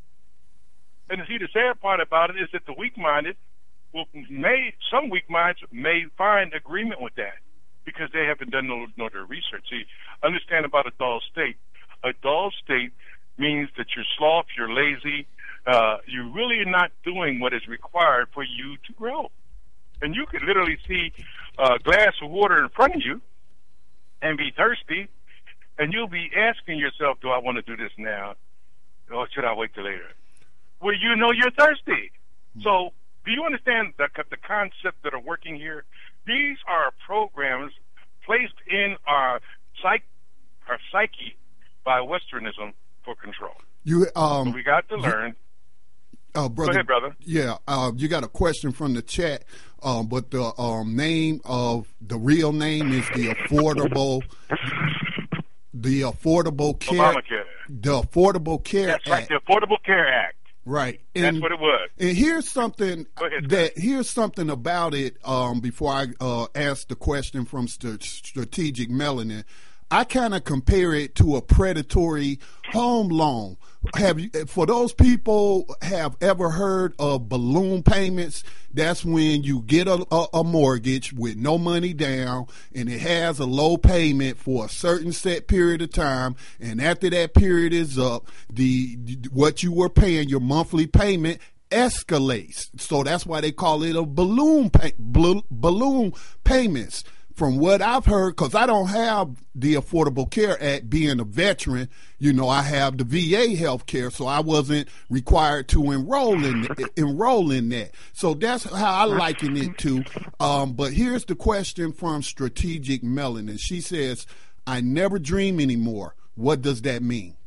And see, the sad part about it is that the weak-minded will may some weak minds may find agreement with that because they haven't done no, no their research. See, understand about a dull state. A dull state means that you're sloth, you're lazy, uh, you really are not doing what is required for you to grow. And you could literally see a glass of water in front of you and be thirsty, and you'll be asking yourself, do I want to do this now, or should I wait till later? Well, you know you're thirsty. So do you understand the, the concept that are working here? These are programs placed in our, psych, our psyche by Westernism for control. You, um, so we got to learn. You, uh, brother, Go ahead, brother. Yeah, uh, you got a question from the chat, um, but the um, name of the real name is the Affordable, the Affordable Care, Obamacare. The Affordable Care That's Act. right, the Affordable Care Act. Right. And, That's what it was. And here's something ahead, that here's something about it. Um, before I uh, ask the question from St- Strategic Melanin, I kind of compare it to a predatory home loan. Have you, for those people have ever heard of balloon payments? That's when you get a, a, a mortgage with no money down, and it has a low payment for a certain set period of time. And after that period is up, the what you were paying, your monthly payment, escalates. So that's why they call it a balloon pay, balloon payments. From what I've heard, because I don't have the Affordable Care Act, being a veteran, you know, I have the V A health care, so I wasn't required to enroll in enroll in that. So that's how I liken it to. Um, but here's the question from Strategic Melanin. She says, I never dream anymore. What does that mean?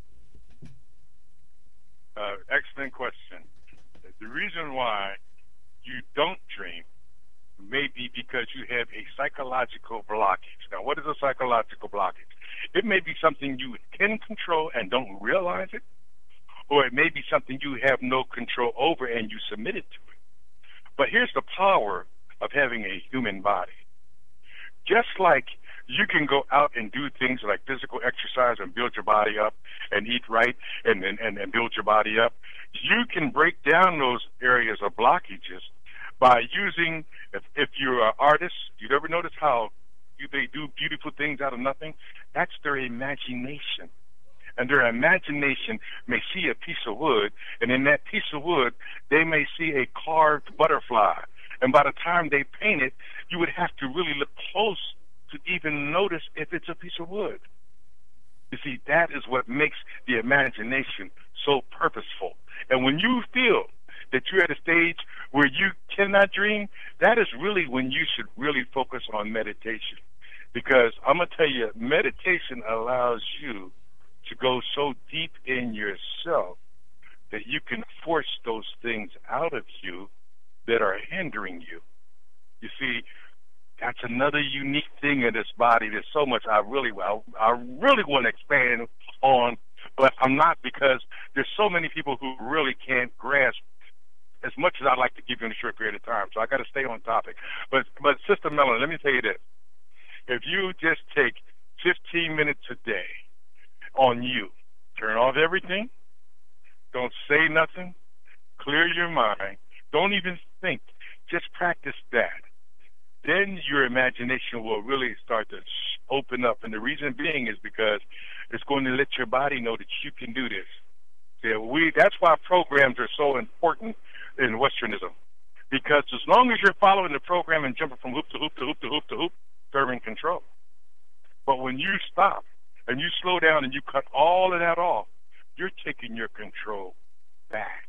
Uh, excellent question. The reason why you don't dream may be because you have a psychological blockage. Now, what is a psychological blockage? It may be something you can control and don't realize it, or it may be something you have no control over and you submit it to it. But here's the power of having a human body. Just like you can go out and do things like physical exercise and build your body up and eat right and, and, and build your body up, you can break down those areas of blockages by using, if, if you're an artist, you ever notice how you, they do beautiful things out of nothing? That's their imagination. And their imagination may see a piece of wood, and in that piece of wood, they may see a carved butterfly. And by the time they paint it, you would have to really look close to even notice if it's a piece of wood. You see, that is what makes the imagination so purposeful. And when you feel that you're at a stage where you cannot dream, that is really when you should really focus on meditation. Because I'm going to tell you, meditation allows you to go so deep in yourself that you can force those things out of you that are hindering you. You see, that's another unique thing in this body. There's so much I really, I, I really want to expand on, but I'm not, because there's so many people who really can't grasp as much as I'd like to give you in a short period of time. So I got to stay on topic. But, but Sister Melanie, let me tell you this. If you just take fifteen minutes a day on you, turn off everything, don't say nothing, clear your mind, don't even think, just practice that. Then your imagination will really start to open up. And the reason being is because it's going to let your body know that you can do this. Yeah, we, that's why programs are so important in Westernism. Because as long as you're following the program and jumping from hoop to hoop to hoop to hoop to hoop, they're in control. But when you stop and you slow down and you cut all of that off, you're taking your control back.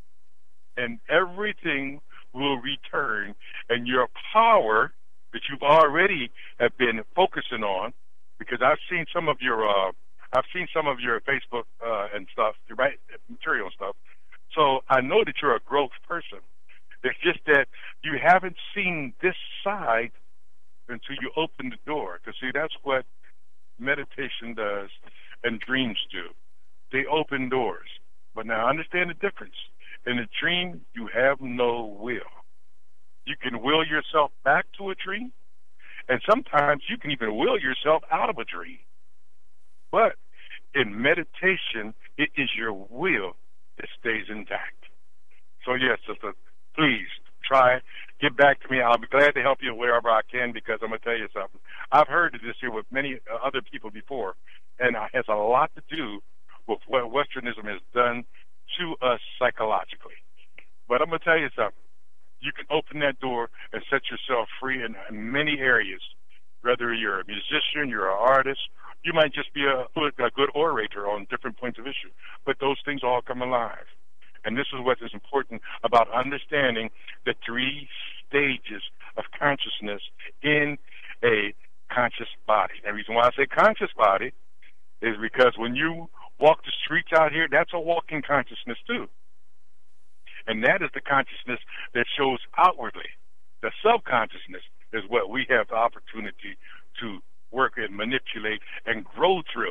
And everything will return, and your power that you've already have been focusing on, because I've seen some of your uh, I've seen some of your Facebook uh, and stuff, your right material and stuff. So I know that you're a growth person. It's just that you haven't seen this side until you open the door. Because see, that's what meditation does and dreams do. They open doors. But now understand the difference. In a dream, you have no will. You can will yourself back to a dream, and sometimes you can even will yourself out of a dream. But in meditation, it is your will that stays intact. So yes, sister, please try, get back to me. I'll be glad to help you wherever I can, because I'm going to tell you something. I've heard of this here with many other people before, and it has a lot to do with what Westernism has done to us psychologically. But I'm going to tell you something. You can open that door and set yourself free in many areas. Whether you're a musician, you're an artist, you might just be a, a good orator on different points of issue. But those things all come alive. And this is what is important about understanding the three stages of consciousness in a conscious body. And the reason why I say conscious body is because when you walk the streets out here, that's a walking consciousness too. And that is the consciousness that shows outwardly. The subconsciousness is what we have the opportunity to work and manipulate and grow through.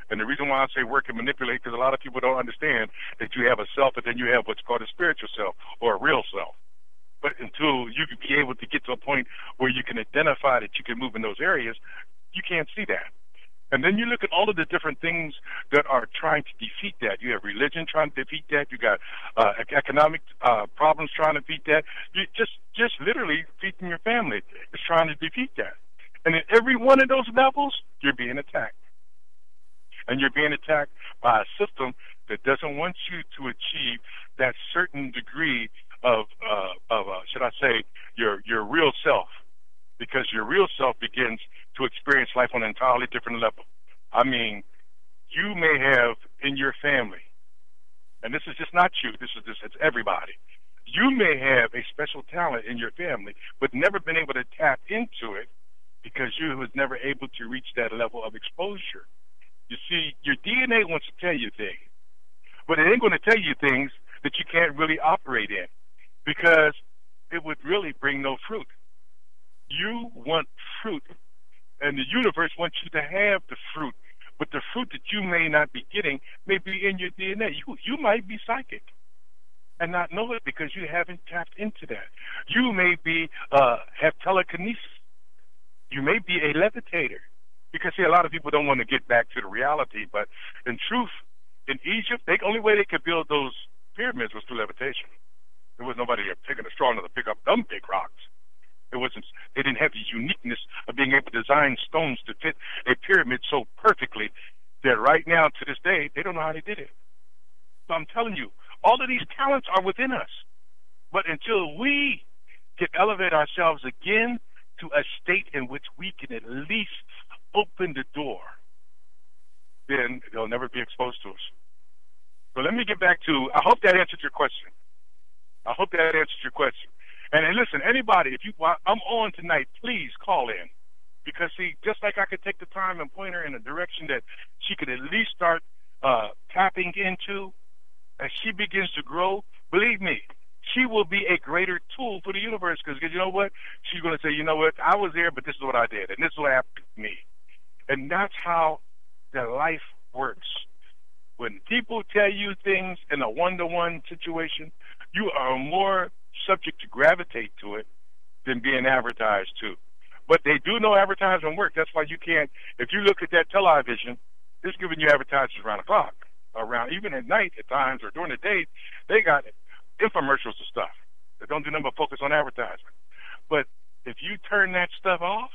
And the reason why I say work and manipulate, because a lot of people don't understand that you have a self, and then you have what's called a spiritual self or a real self. But until you can be able to get to a point where you can identify that you can move in those areas, you can't see that. And then you look at all of the different things that are trying to defeat that. You have religion trying to defeat that. You got uh, economic uh, problems trying to defeat that. You just, just literally feeding your family is trying to defeat that. And at every one of those levels, you're being attacked. And you're being attacked by a system that doesn't want you to achieve that certain degree of, uh, of uh, should I say, your your real self, because your real self begins to experience life on an entirely different level. I mean, you may have in your family, and this is just not you, this is just, it's everybody. You may have a special talent in your family, but never been able to tap into it because you was never able to reach that level of exposure. You see, your D N A wants to tell you things, but it ain't going to tell you things that you can't really operate in, because it would really bring no fruit. You want fruit, and the universe wants you to have the fruit, but the fruit that you may not be getting may be in your D N A. You, you might be psychic and not know it because you haven't tapped into that. You may be uh, have telekinesis. You may be a levitator. Because, see, a lot of people don't want to get back to the reality, but in truth, in Egypt, the only way they could build those pyramids was through levitation. There was nobody taking a straw enough to pick up them big rocks. It wasn't. They didn't have the uniqueness of being able to design stones to fit a pyramid so perfectly that right now, to this day, they don't know how they did it. So I'm telling you, all of these talents are within us. But until we can elevate ourselves again to a state in which we can at least open the door, then they'll never be exposed to us. So let me get back to, I hope that answered your question. I hope that answered your question. And, and listen, anybody, if you, I'm on tonight, please call in. Because, see, just like I could take the time and point her in a direction that she could at least start uh, tapping into, as she begins to grow, believe me, she will be a greater tool for the universe. Because you know what? She's going to say, you know what? I was there, but this is what I did. And this is what happened to me. And that's how the life works. When people tell you things in a one-to-one situation, you are more subject to gravitate to it than being advertised to. But they do know advertisement work. That's why you can't, if you look at that television, it's giving you advertisements around the clock, around even at night at times or during the day. They got infomercials and stuff that don't do nothing but focus on advertisement. But if you turn that stuff off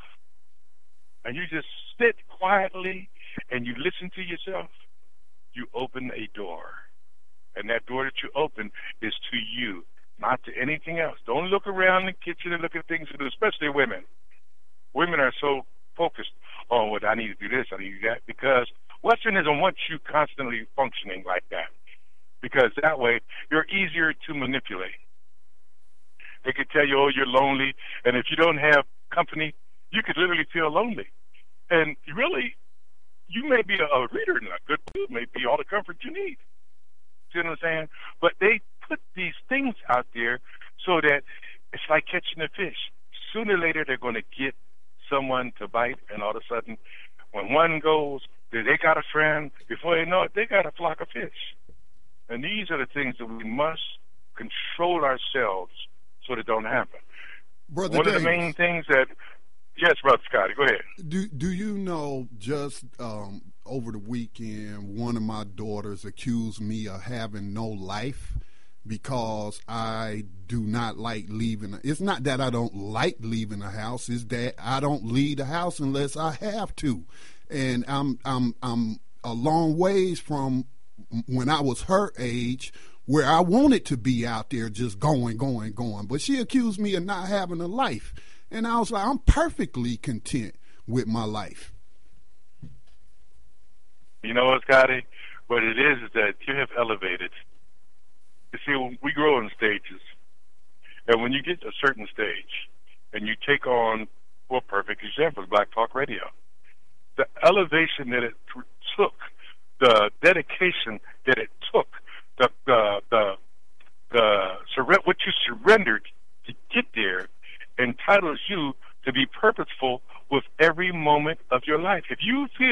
and you just sit quietly and you listen to yourself, you open a door. And that door that you open is to you, not to anything else. Don't look around the kitchen and look at things to do, especially women. Women are so focused on what I need to do this, I need to do that, because Westernism wants you constantly functioning like that. Because that way, you're easier to manipulate. They could tell you, oh, you're lonely, and if you don't have company, you could literally feel lonely. And really, you may be a, a reader and a good food may be all the comfort you need. See what I'm saying? But they put these things out there so that it's like catching a fish. Sooner or later, they're going to get someone to bite, and all of a sudden, when one goes, they got a friend. Before they know it, they got a flock of fish. And these are the things that we must control ourselves so that don't happen. Brother One Davis, of the main things that, yes, Brother Scotty, go ahead. Do Do you know, just um, over the weekend, one of my daughters accused me of having no life because I do not like leaving. It's not that I don't like leaving the house. It's that I don't leave the house unless I have to. And I'm I'm I'm a long ways from when I was her age, where I wanted to be out there just going, going, going. But she accused me of not having a life. And I was like, I'm perfectly content with my life. You know what, Scotty? What it is is that you have elevated. You see, we grow in stages. And when you get to a certain stage and you take on, well, perfect example, Black Talk Radio, the elevation that it took, the dedication that it took, the the the, the surre- what you surrendered to get there entitles you to be purposeful with every moment of your life. If you feel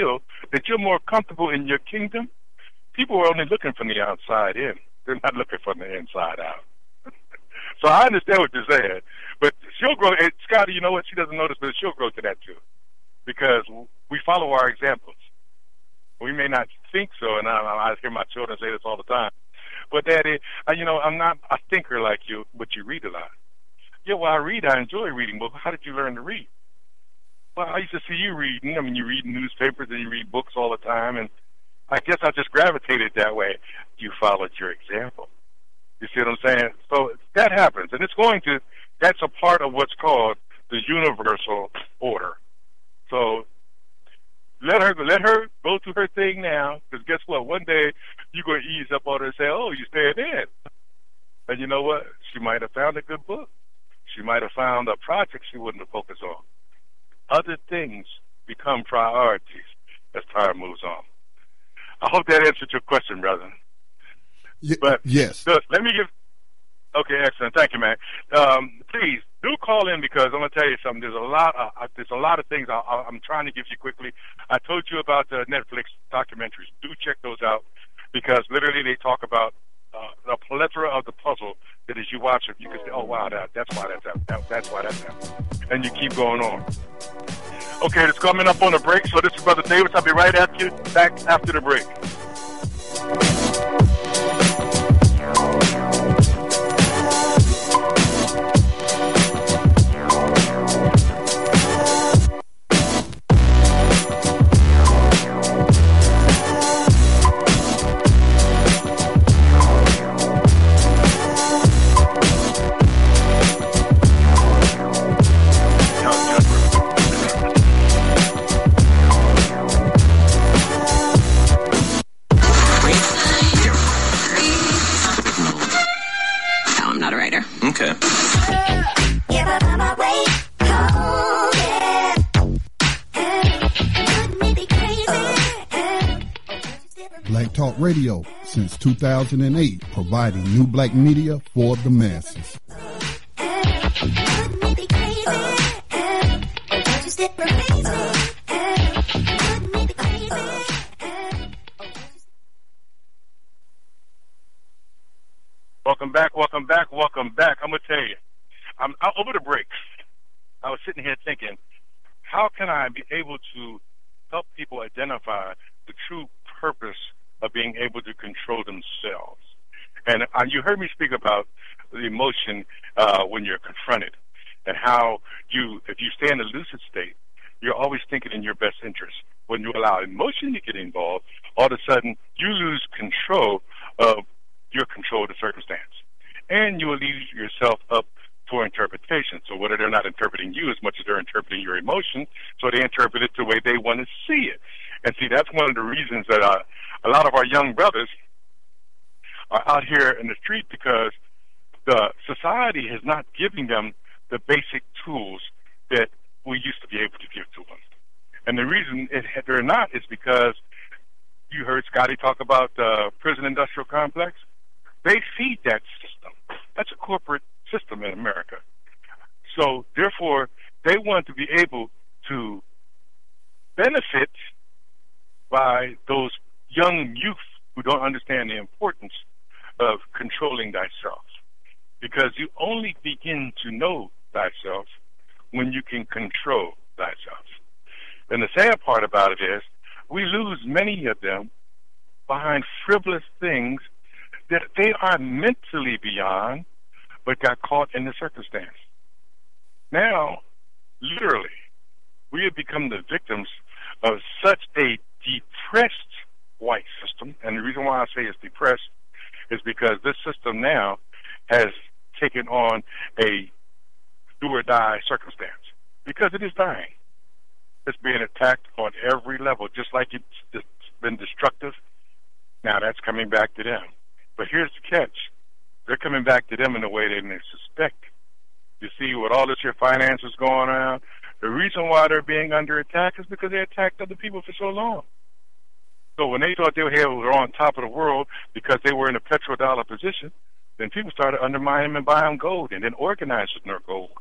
that you're more comfortable in your kingdom, people are only looking from the outside in. They're not looking from the inside out. So I understand what you're saying. But she'll grow. And Scotty, you know what? She doesn't notice, but she'll grow to that too. Because we follow our examples. We may not think so, and I, I hear my children say this all the time. But, Daddy, I, you know, I'm not a thinker like you, but you read a lot. Yeah, well, I read. I enjoy reading. But how did you learn to read? Well, I used to see you reading. I mean, you read newspapers and you read books all the time, and I guess I just gravitated that way. You followed your example. You see what I'm saying? So that happens, and it's going to, that's a part of what's called the universal order. So let her let her go through her thing now, because guess what? One day you're going to ease up on her and say, oh, you staying in. And you know what? She might have found a good book. She might have found a project she wouldn't have focused on. Other things become priorities as time moves on. I hope that answered your question, brother. Y- but yes. Look, let me give. Okay, excellent. Thank you, man. Um, please do call in, because I'm going to tell you something. There's a lot. Uh, there's a lot of things I, I, I'm trying to give you quickly. I told you about the Netflix documentaries. Do check those out, because literally they talk about uh, the plethora of the puzzle that as you watch it, you can say, "Oh wow, that, that's why that's happened. That, that's why that's happened," and you keep going on. Okay, it's coming up on the break. So this is Brother Davis. I'll be right after you, back after the break. Okay. Black Talk Radio since two thousand eight, providing new black media for the masses. Welcome back, welcome back, welcome back. I'm going to tell you, I'm out over the break. I was sitting here thinking, how can I be able to help people identify the true purpose of being able to control themselves? And uh, you heard me speak about the emotion uh, when you're confronted, and how you, if you stay in a lucid state, you're always thinking in your best interest. When you allow emotion to get involved, all of a sudden you lose control of your control of the circumstance, and you will leave yourself up for interpretation. So whether they're not interpreting you as much as they're interpreting your emotion, so they interpret it the way they want to see it. And see, that's one of the reasons that uh, a lot of our young brothers are out here in the street, because the society is not giving them the basic tools that we used to be able to give to them. And the reason it, they're not is because you heard Scotty talk about the prison industrial complex. They feed that system. That's a corporate system in America. So, therefore, they want to be able to benefit by those young youth who don't understand the importance of controlling thyself. Because you only begin to know thyself when you can control thyself. And the sad part about it is, we lose many of them behind frivolous things that they are mentally beyond, but got caught in the circumstance. Now, literally, we have become the victims of such a depressed white system. And the reason why I say it's depressed is because this system now has taken on a do-or-die circumstance, because it is dying. It's being attacked on every level, just like it's been destructive. Now that's coming back to them. But here's the catch. They're coming back to them in a way they didn't suspect. You see, with all this your finances going around, the reason why they're being under attack is because they attacked other people for so long. So when they thought they were on top of the world because they were in a petrodollar position, then people started undermining them and buying gold, and then organizing their gold.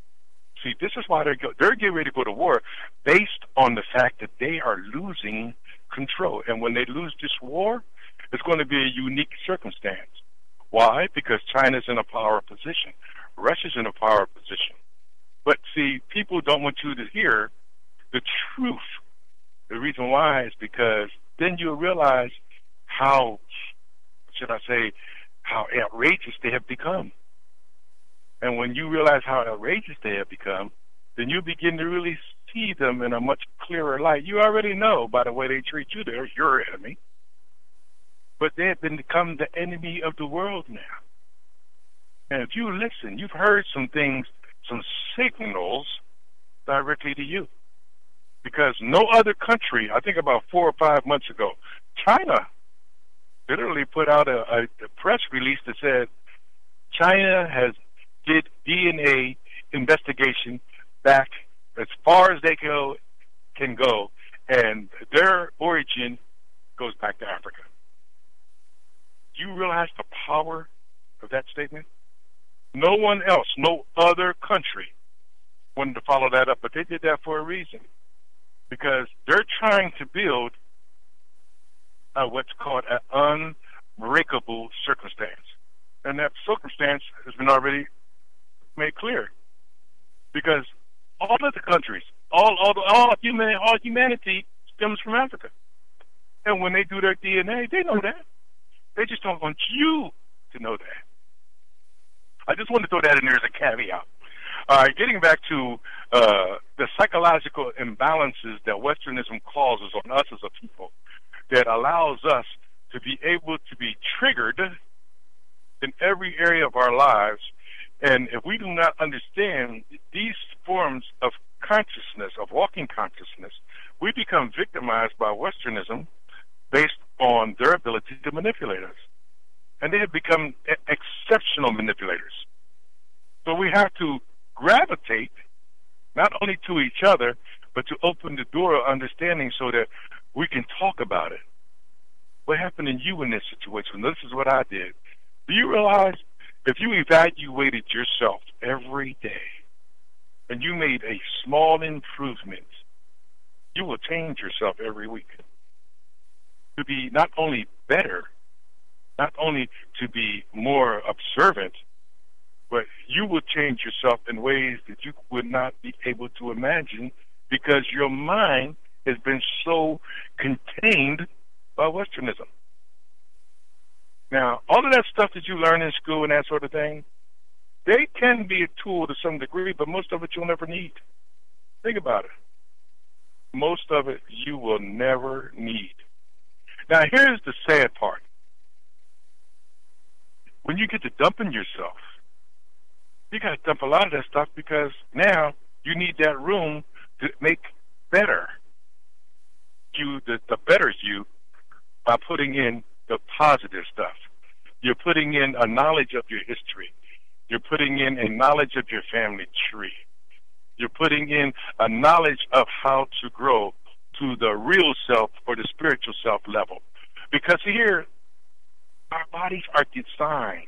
See, this is why they're, go- they're getting ready to go to war, based on the fact that they are losing control. And when they lose this war, it's going to be a unique circumstance. Why? Because China's in a power position. Russia's in a power position. But see, people don't want you to hear the truth. The reason why is because then you'll realize how, should I say, how outrageous they have become. And when you realize how outrageous they have become, then you begin to really see them in a much clearer light. You already know by the way they treat you, they're your enemy. But they have become the enemy of the world now. And if you listen, you've heard some things, some signals directly to you. Because no other country, I think about four or five months ago, China literally put out a, a, a press release that said China has did D N A investigation back as far as they go, can go, and their origin goes back to Africa. Do you realize the power of that statement? No one else, no other country wanted to follow that up, but they did that for a reason. Because they're trying to build uh, what's called an unbreakable circumstance. And that circumstance has been already made clear. Because all of the countries, all all, all, human, all humanity stems from Africa. And when they do their D N A, they know that. They just don't want you to know that. I just want to throw that in there as a caveat. All right, getting back to uh, the psychological imbalances that Westernism causes on us as a people that allows us to be able to be triggered in every area of our lives. And if we do not understand these forms of consciousness, of walking consciousness, we become victimized by Westernism based on their ability to manipulate us. And they have become exceptional manipulators. So we have to gravitate not only to each other, but to open the door of understanding so that we can talk about it. What happened to you in this situation? This is what I did. Do you realize if you evaluated yourself every day and you made a small improvement, you will change yourself every week to be not only better, not only to be more observant, but you will change yourself in ways that you would not be able to imagine because your mind has been so contained by Westernism. Now, all of that stuff that you learn in school and that sort of thing, they can be a tool to some degree, but most of it you'll never need. Think about it. Most of it you will never need. Now, here's the sad part. When you get to dumping yourself, you got to dump a lot of that stuff because now you need that room to make better you, the, the better you, by putting in the positive stuff. You're putting in a knowledge of your history. You're putting in a knowledge of your family tree. You're putting in a knowledge of how to grow to the real self or the spiritual self level. Because here, our bodies are designed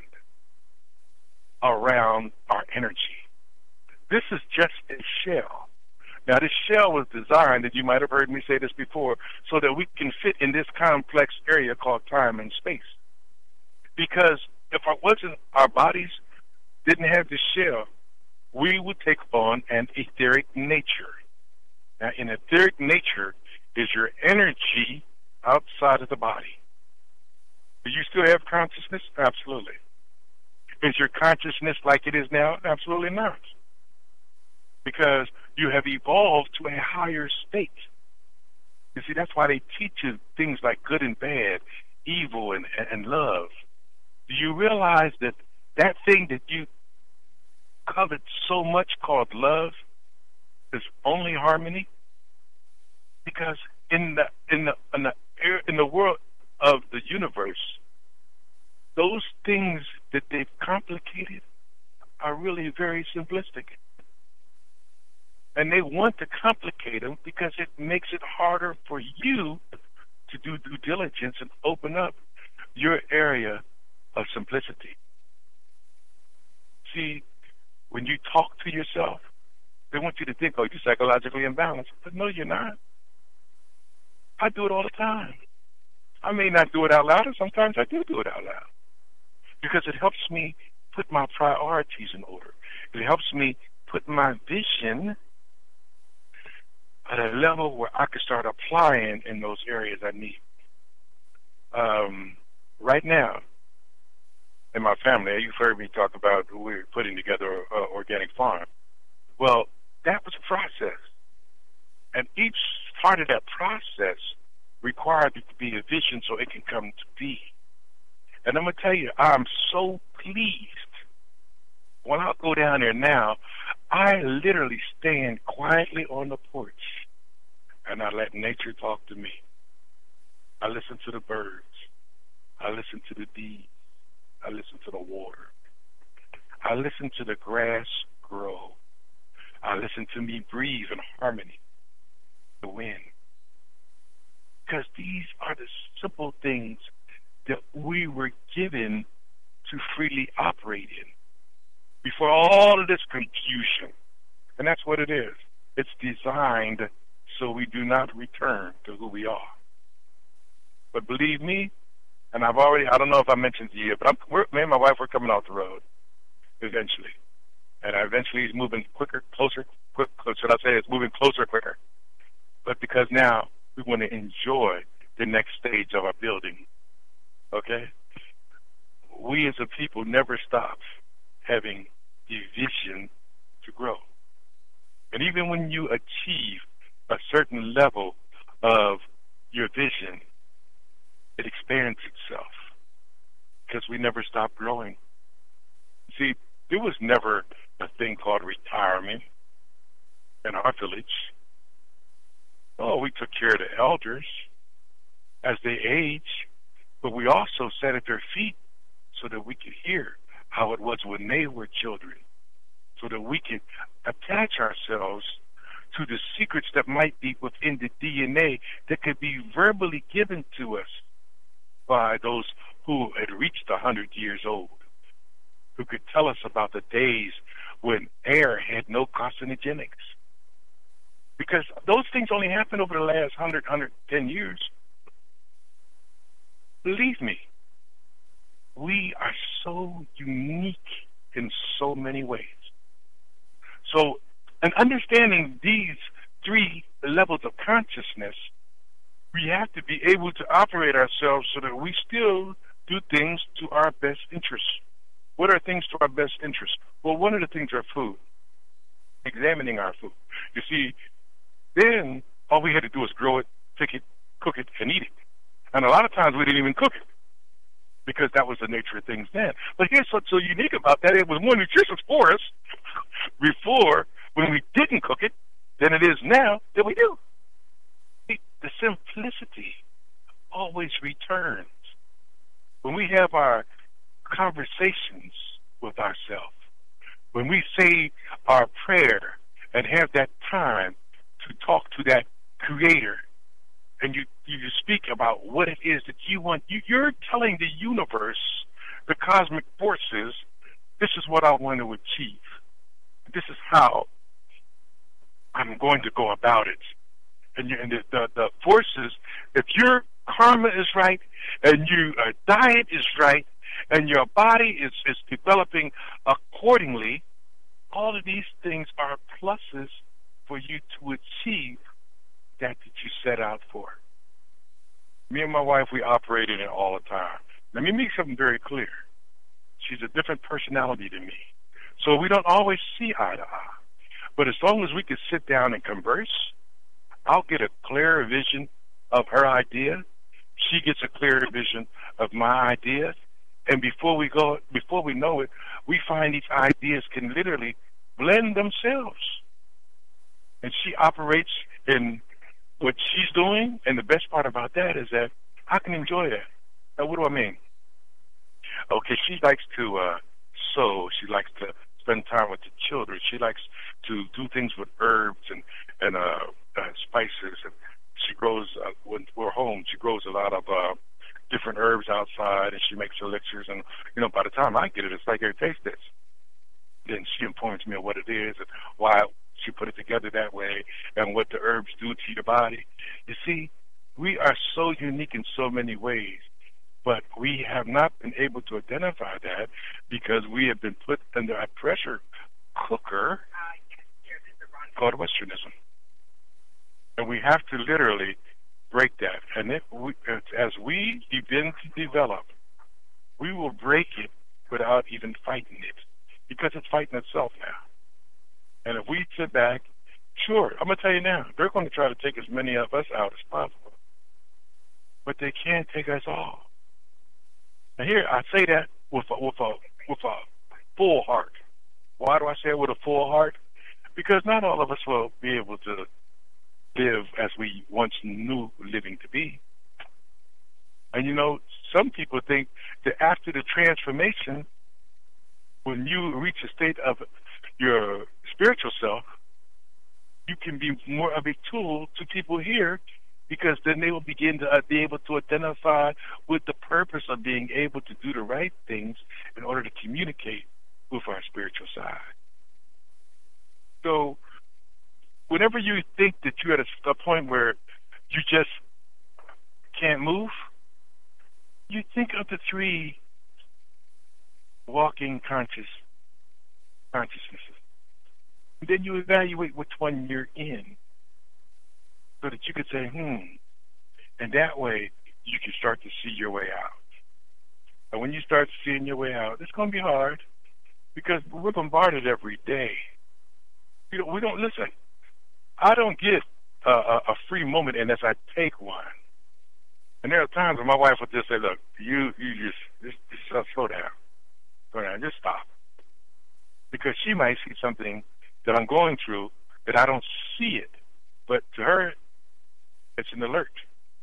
around our energy. This is just a shell. Now, this shell was designed, and you might have heard me say this before, so that we can fit in this complex area called time and space. Because if it wasn't, our bodies didn't have the shell, we would take on an etheric nature. Now, an etheric nature is your energy outside of the body. Do you still have consciousness? Absolutely. Is your consciousness like it is now? Absolutely not. Because you have evolved to a higher state. You see, that's why they teach you things like good and bad, evil and, and love. Do you realize that that thing that you covet so much called love is only harmony? Because in the in the in the in the world of the universe, those things that they've complicated are really very simplistic. And they want to complicate them because it makes it harder for you to do due diligence and open up your area of simplicity. See, when you talk to yourself, they want you to think, oh, you're psychologically imbalanced. But no, you're not. I do it all the time. I may not do it out loud, and sometimes I do do it out loud. Because it helps me put my priorities in order. It helps me put my vision at a level where I can start applying in those areas I need. Um, right now, in my family, you've heard me talk about we're putting together an organic farm. Well, that was a process. And each part of that process required it to be a vision so it can come to be. And I'm going to tell you, I'm so pleased. When I go down there now, I literally stand quietly on the porch and I let nature talk to me. I listen to the birds. I listen to the bees. I listen to the water. I listen to the grass grow. I listen to me breathe in harmony, the wind. Because these are the simple things that we were given to freely operate in before all of this confusion. And that's what it is. It's designed so we do not return to who we are. But believe me, and I've already, I don't know if I mentioned to you, but I'm, we're, me and my wife, we're coming off the road eventually. And eventually it's moving quicker, closer, quick, should I say it's moving closer, quicker. But because now we want to enjoy the next stage of our building. Okay? We as a people never stop having the vision to grow. And even when you achieve a certain level of your vision, it expands itself because we never stop growing. See, there was never a thing called retirement in our village. Oh, we took care of the elders as they age, but we also sat at their feet so that we could hear how it was when they were children, so that we could attach ourselves to the secrets that might be within the D N A that could be verbally given to us by those who had reached a hundred years old, who could tell us about the days when air had no carcinogenics. Because those things only happened over the last one hundred, one hundred ten years. Believe me, we are so unique in so many ways. So, and understanding these three levels of consciousness, we have to be able to operate ourselves so that we still do things to our best interest. What are things to our best interest? Well, one of the things are food. Examining our food. You see, then all we had to do was grow it, pick it, cook it, and eat it. And a lot of times we didn't even cook it because that was the nature of things then. But here's what's so unique about that. It was more nutritious for us before when we didn't cook it than it is now that we do. The simplicity always returns. When we have our conversations with ourselves, when we say our prayer and have that time to talk to that creator, and you, you speak about what it is that you want, you, you're telling the universe, the cosmic forces, this is what I want to achieve. This is how I'm going to go about it. And, you, and the, the, the forces, if your karma is right, and your uh, diet is right, and your body is, is developing accordingly, all of these things are pluses for you to achieve that that you set out for. Me and my wife, we operate in it all the time. Let me make something very clear. She's a different personality than me. So we don't always see eye to eye. But as long as we can sit down and converse, I'll get a clearer vision of her idea. She gets a clearer vision of my idea. And before we go, before we know it, we find these ideas can literally blend themselves. And she operates in what she's doing, and the best part about that is that I can enjoy that. Now, what do I mean? Okay, she likes to uh, sew. She likes to spend time with the children. She likes to do things with herbs and, and uh, uh, spices. And she grows, uh, when we're home, she grows a lot of uh, different herbs outside, and she makes elixirs. And, you know, by the time I get it, it's like, here, taste this. Then she informs me of what it is and why she put it together that way and what the herbs do to your body. You see, We are so unique in so many ways, but we have not been able to identify that because we have been put under a pressure cooker called Westernism. And we have to literally break that. And if we, as we begin to develop, we will break it without even fighting it, because it's fighting itself now. And if we sit back, sure, I'm going to tell you now, they're going to try to take as many of us out as possible. But they can't take us all. And here, I say that with a, with a, with a full heart. Why do I say it with a full heart? Because not all of us will be able to live as we once knew living to be. And you know, some people think that after the transformation, when you reach a state of your spiritual self, you can be more of a tool to people here, because then they will begin to uh, be able to identify with the purpose of being able to do the right things in order to communicate with our spiritual side. So whenever you think that you're at a, a point where you just can't move, you think of the three walking conscious consciousnesses. And then you evaluate which one you're in, so that you could say, hmm, and that way you can start to see your way out. And when you start seeing your way out, it's going to be hard, because we're bombarded every day. We don't, we don't listen. I don't get a, a, a free moment unless I take one. And there are times when my wife would just say, look, you you just, just, just uh, slow down. Slow down, just stop. Because she might see something that I'm going through that I don't see it. But to her, it's an alert.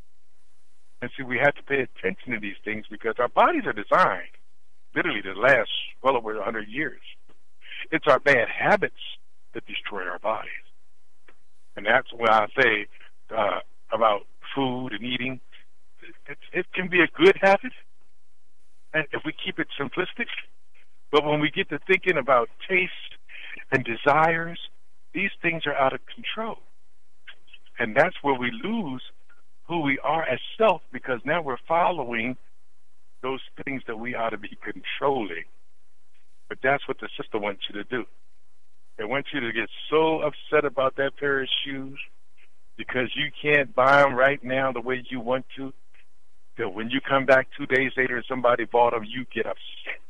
And see, we have to pay attention to these things, because our bodies are designed literally to last well over one hundred years. It's our bad habits that destroy our bodies. And that's why I say uh, about food and eating, it, it can be a good habit, and if we keep it simplistic. But when we get to thinking about taste and desires, these things are out of control. And that's where we lose who we are as self, because now we're following those things that we ought to be controlling. But that's what the system wants you to do. They want you to get so upset about that pair of shoes because you can't buy them right now the way you want to, that when you come back two days later and somebody bought them, you get upset.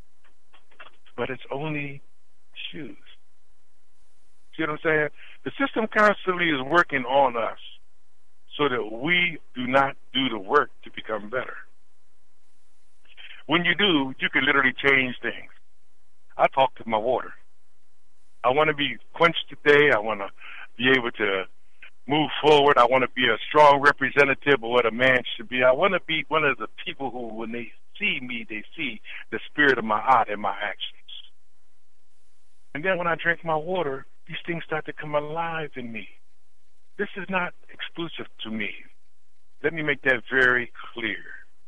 But it's only shoes. See what I'm saying? The system constantly is working on us so that we do not do the work to become better. When you do, you can literally change things. I talk to my water. I want to be quenched today. I want to be able to move forward. I want to be a strong representative of what a man should be. I want to be one of the people who, when they see me, they see the spirit of my heart and my actions. And then when I drink my water, these things start to come alive in me. This is not exclusive to me. Let me make that very clear.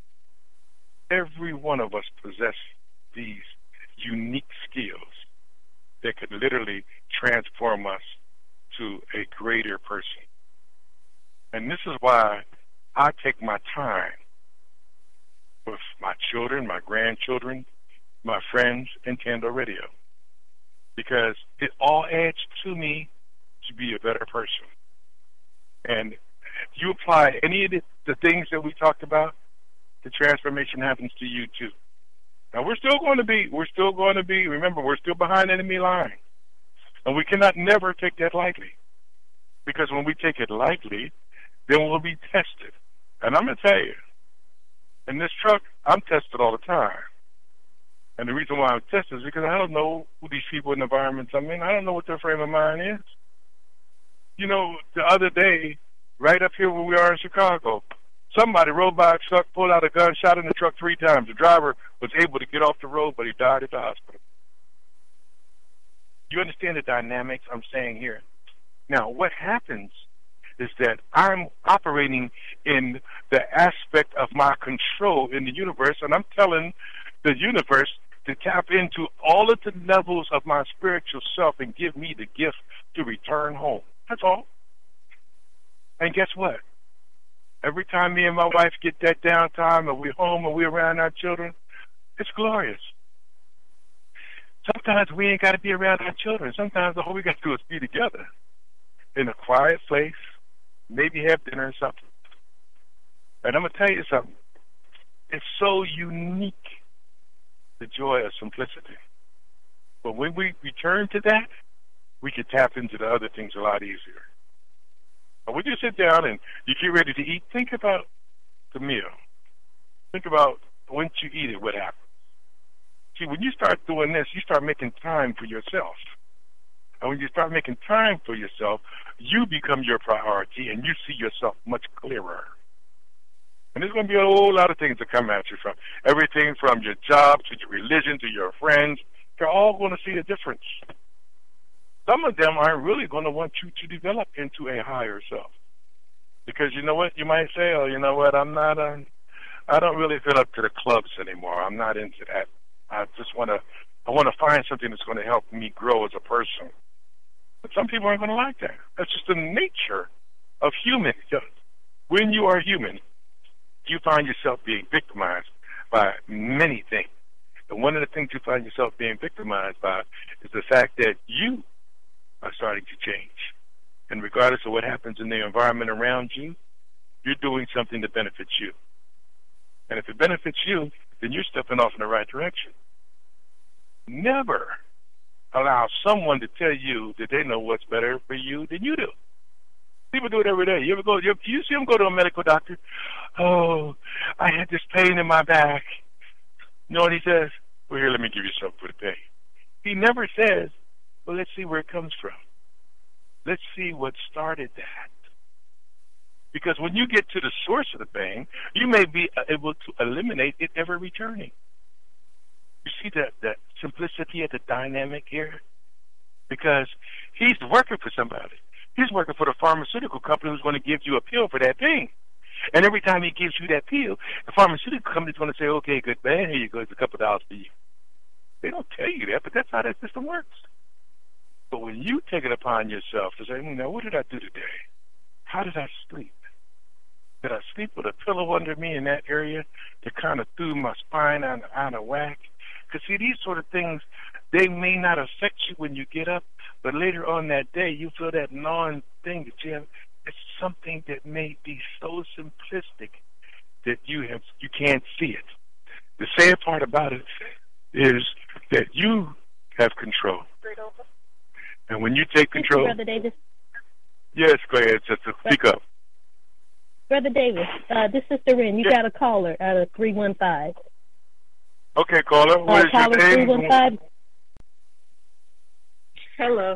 Every one of us possess these unique skills that could literally transform us to a greater person. And this is why I take my time with my children, my grandchildren, my friends, and Tando Radio, because it all adds to me to be a better person. And if you apply any of the, the things that we talked about, the transformation happens to you too. Now we're still going to be, we're still going to be, remember, we're still behind enemy lines. And we cannot never take that lightly. Because when we take it lightly, then we'll be tested. And I'm going to tell you, in this truck, I'm tested all the time. And the reason why I'm tested is because I don't know who these people in the environments I'm in. I don't know what their frame of mind is. You know, the other day, right up here where we are in Chicago, somebody rode by a truck, pulled out a gun, shot in the truck three times. The driver was able to get off the road, but he died at the hospital. You understand the dynamics I'm saying here? Now, what happens is that I'm operating in the aspect of my control in the universe, and I'm telling the universe to tap into all of the levels of my spiritual self and give me the gift to return home. That's all. And guess what? Every time me and my wife get that downtime and we're home and we're around our children, it's glorious. Sometimes we ain't got to be around our children. Sometimes all we got to do is be together in a quiet place, maybe have dinner or something. And I'm going to tell you something. It's so unique, the joy of simplicity. But when we return to that, we can tap into the other things a lot easier. But when you sit down and you get ready to eat, think about the meal. Think about once you eat it, what happens. See, when you start doing this, you start making time for yourself. And when you start making time for yourself, you become your priority and you see yourself much clearer. And there's going to be a whole lot of things that come at you from everything from your job to your religion to your friends. They're all going to see a difference. Some of them aren't really going to want you to develop into a higher self. Because you know what? You might say, oh, you know what? I'm not, uh, I don't really feel up to the clubs anymore. I'm not into that. I just want to, I want to find something that's going to help me grow as a person. But some people aren't going to like that. That's just the nature of human. When you are human, you find yourself being victimized by many things. And one of the things you find yourself being victimized by is the fact that you are starting to change. And regardless of what happens in the environment around you, you're doing something that benefits you. And if it benefits you, then you're stepping off in the right direction. Never allow someone to tell you that they know what's better for you than you do. People do it every day. You ever go, you, you see them go to a medical doctor? Oh, I had this pain in my back. You know what he says? Well, here, let me give you something for the pain. He never says, well, let's see where it comes from. Let's see what started that. Because when you get to the source of the pain, you may be able to eliminate it ever returning. You see the, the simplicity of the dynamic here? Because he's working for somebody. He's working for the pharmaceutical company who's going to give you a pill for that pain. And every time he gives you that pill, the pharmaceutical company's going to say, okay, good man, here you go, it's a couple of dollars for you. They don't tell you that, but that's how that system works. But when you take it upon yourself to say, now, what did I do today? How did I sleep? Did I sleep with a pillow under me in that area that kind of threw my spine out, out of whack? Because, see, these sort of things, they may not affect you when you get up, but later on that day, you feel that gnawing thing that you have. It's something that may be so simplistic that you have you can't see it. The sad part about it is that you have control. And when you take control... Brother Davis. Yes, go ahead, sister. Speak up. Brother Davis, uh, this is Sister Ren. You yeah. got a caller out of three one five. Okay, caller. What uh, is your name? three one five. Hello.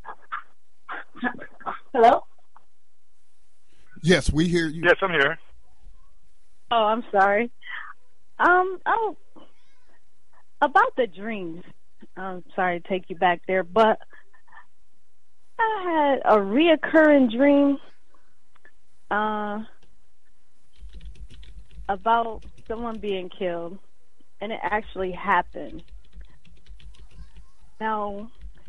Hello? Yes, we hear you. Yes, I'm here. Oh, I'm sorry. Um, oh, about the dreams. I'm sorry to take you back there, but I had a reoccurring dream uh, about someone being killed, and it actually happened. Now,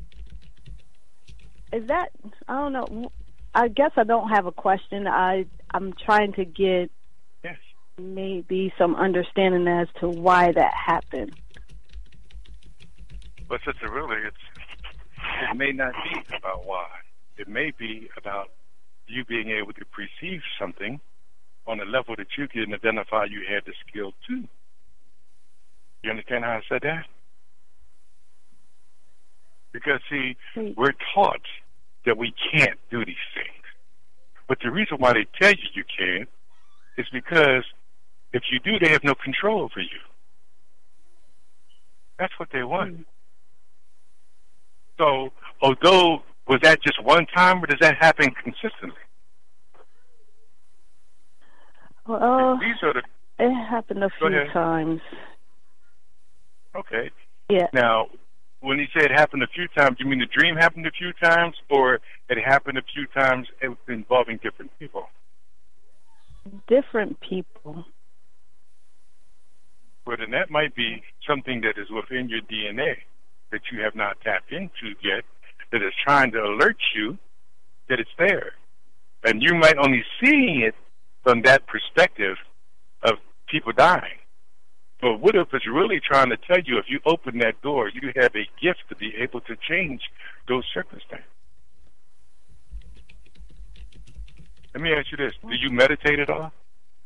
is that, I don't know, I guess I don't have a question. I, I'm trying to get yes. maybe some understanding as to why that happened. But sister, really, it's, it may not be about why. It may be about you being able to perceive something on a level that you can identify you had the skill to. You understand how I said that? Because, see, we're taught that we can't do these things. But the reason why they tell you you can is because if you do, they have no control over you. That's what they want. Mm. So, although, was that just one time, or does that happen consistently? Well, these are the, it happened a few ahead. times. Okay. Yeah. Now, when you say it happened a few times, you mean the dream happened a few times, or it happened a few times involving different people? Different people. Well, then that might be something that is within your D N A that you have not tapped into yet, that is trying to alert you that it's there. And you might only see it from that perspective of people dying. But what if it's really trying to tell you if you open that door, you have a gift to be able to change those circumstances? Let me ask you this. Do you meditate at all?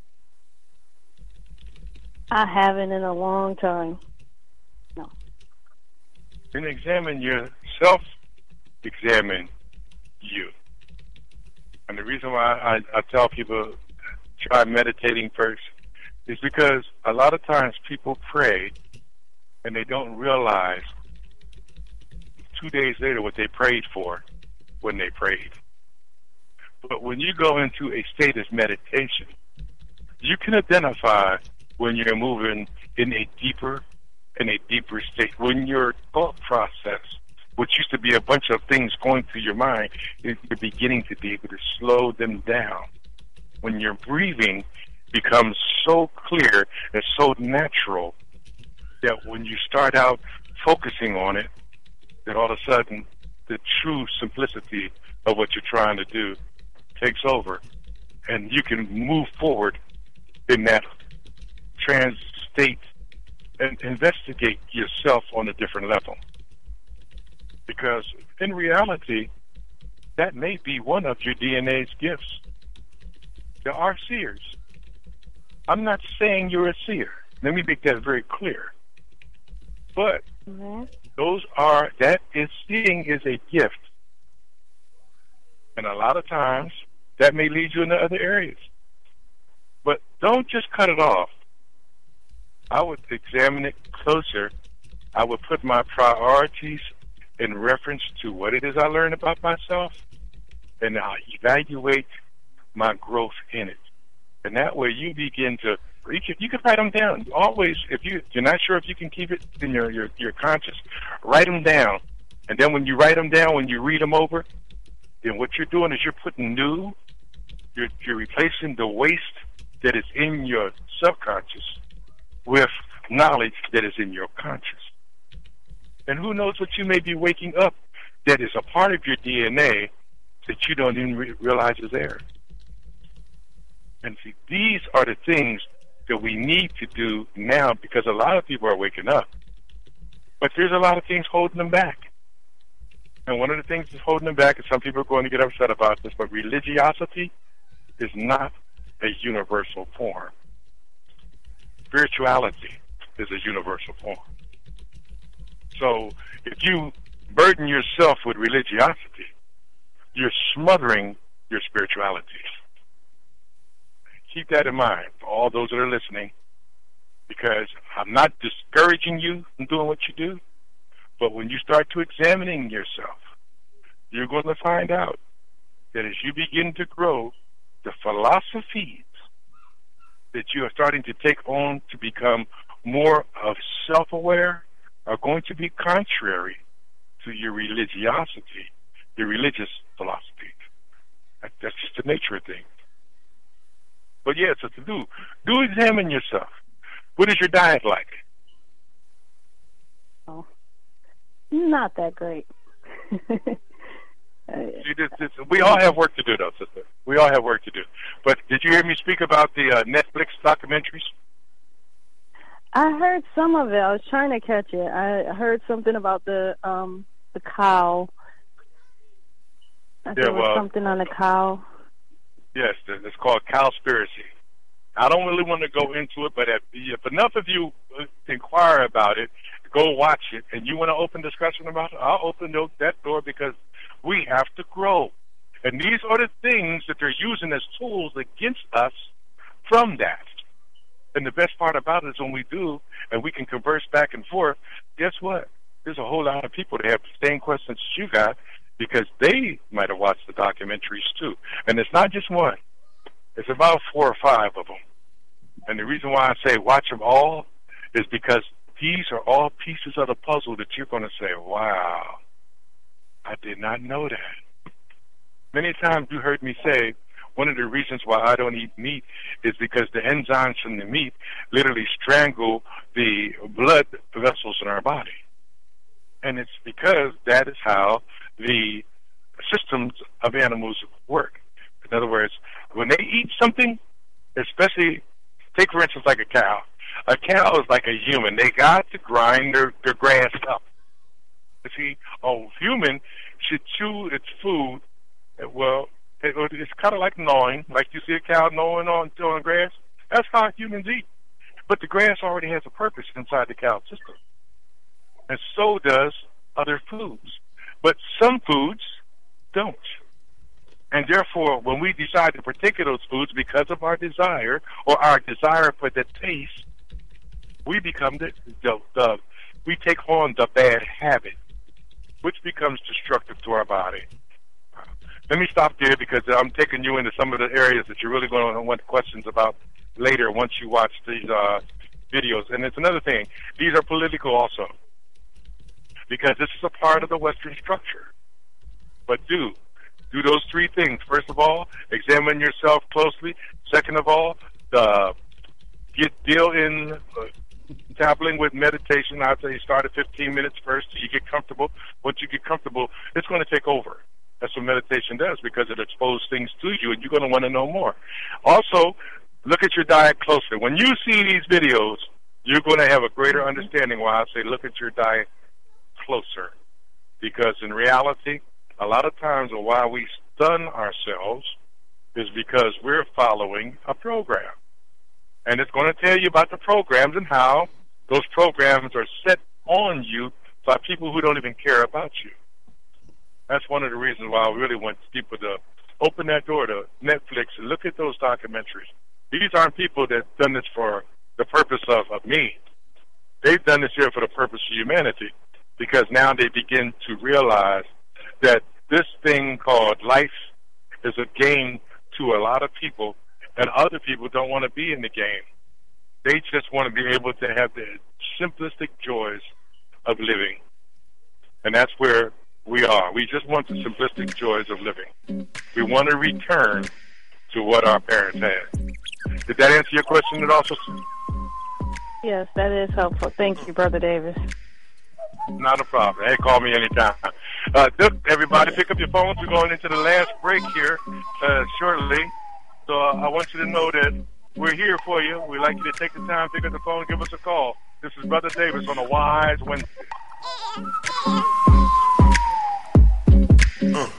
I haven't in a long time. No. Then examine yourself, examine you. And the reason why I, I tell people try meditating first is because a lot of times people pray and they don't realize two days later what they prayed for when they prayed. But when you go into a state of meditation, you can identify when you're moving in a deeper in a deeper state. When your thought process, which used to be a bunch of things going through your mind, you're beginning to be able to slow them down. When your breathing becomes so clear and so natural that when you start out focusing on it, that all of a sudden the true simplicity of what you're trying to do takes over, and you can move forward in that trans state and investigate yourself on a different level. Because in reality, that may be one of your D N A's gifts. There are seers. I'm not saying you're a seer. Let me make that very clear. But mm-hmm. those are, that is, seeing is a gift. And a lot of times, that may lead you into other areas. But don't just cut it off. I would examine it closer. I would put my priorities in reference to what it is I learned about myself, and I'll evaluate my growth in it. And that way you begin to, you can, you can write them down. Always, if you, you're not sure if you can keep it in your, your, your conscious, write them down. And then when you write them down, when you read them over, then what you're doing is you're putting new, you're, you're replacing the waste that is in your subconscious with knowledge that is in your conscious. And who knows what you may be waking up that is a part of your D N A that you don't even re- realize is there. And see, these are the things that we need to do now, because a lot of people are waking up. But there's a lot of things holding them back. And one of the things that's holding them back, and some people are going to get upset about this, but religiosity is not a universal form. Spirituality is a universal form. So if you burden yourself with religiosity, you're smothering your spirituality. Keep that in mind for all those that are listening, because I'm not discouraging you from doing what you do, but when you start to examining yourself, you're going to find out that as you begin to grow, the philosophies that you are starting to take on to become more of self-aware are going to be contrary to your religiosity, your religious philosophy. That's just the nature of things. But yeah, so to do, do examine yourself. What is your diet like? Oh, not that great. See, this, this, we all have work to do, though, sister. We all have work to do. But did you hear me speak about the uh, Netflix documentaries? I heard some of it. I was trying to catch it. I heard something about the um the cow. I think yeah, it was well, something on the cow. Yes, it's called Cowspiracy. I don't really want to go into it, but if, if enough of you inquire about it, go watch it, and you want to open discussion about it, I'll open that door, because we have to grow. And these are the things that they're using as tools against us from that. And the best part about it is when we do, and we can converse back and forth, guess what? There's a whole lot of people that have the same questions as you got, because they might have watched the documentaries too. And it's not just one. It's about four or five of them. And the reason why I say watch them all is because these are all pieces of the puzzle that you're going to say, wow, I did not know that. Many times you heard me say, one of the reasons why I don't eat meat is because the enzymes from the meat literally strangle the blood vessels in our body. And it's because that is how the systems of animals work. In other words, when they eat something, especially, take for instance like a cow. A cow is like a human. They got to grind their, their grass up. You see, a human should chew its food. Well, it, it's kind of like gnawing, like you see a cow gnawing on, on grass. That's how humans eat. But the grass already has a purpose inside the cow system. And so does other foods. But some foods don't. And therefore, when we decide to partake of those foods because of our desire or our desire for the taste, we become the, the, the we take on the bad habit, which becomes destructive to our body. Let me stop there because I'm taking you into some of the areas that you're really going to want questions about later once you watch these uh, videos. And it's another thing. These are political also because this is a part of the Western structure. But do. Do those three things. First of all, examine yourself closely. Second of all, uh, get deal in uh, dabbling with meditation. I'd say start at fifteen minutes first so you get comfortable. Once you get comfortable, it's going to take over. That's what meditation does because it exposes things to you, and you're going to want to know more. Also, look at your diet closely. When you see these videos, you're going to have a greater understanding why I say look at your diet closer. Because in reality, a lot of times why we stun ourselves is because we're following a program. And it's going to tell you about the programs and how those programs are set on you by people who don't even care about you. That's one of the reasons why I really want people to open that door to Netflix and look at those documentaries. These aren't people that have done this for the purpose of, of me. They've done this here for the purpose of humanity because now they begin to realize that this thing called life is a game to a lot of people, and other people don't want to be in the game. They just want to be able to have the simplistic joys of living. And that's where we are. We just want the simplistic joys of living. We want to return to what our parents had. Did that answer your question at all, sister? Yes, that is helpful. Thank you, Brother Davis. Not a problem. Hey, call me anytime. Uh, everybody, pick up your phones. We're going into the last break here uh, shortly. So uh, I want you to know that we're here for you. We'd like you to take the time, pick up the phone, give us a call. This is Brother Davis on a Wise Wednesday. Uh.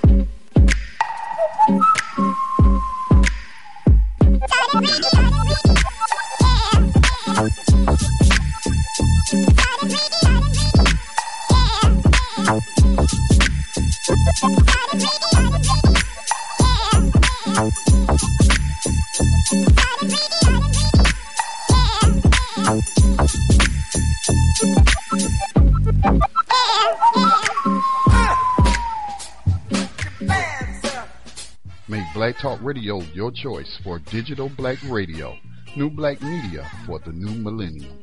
Make Black Talk Radio your choice for digital black radio. New black media for the new millennium.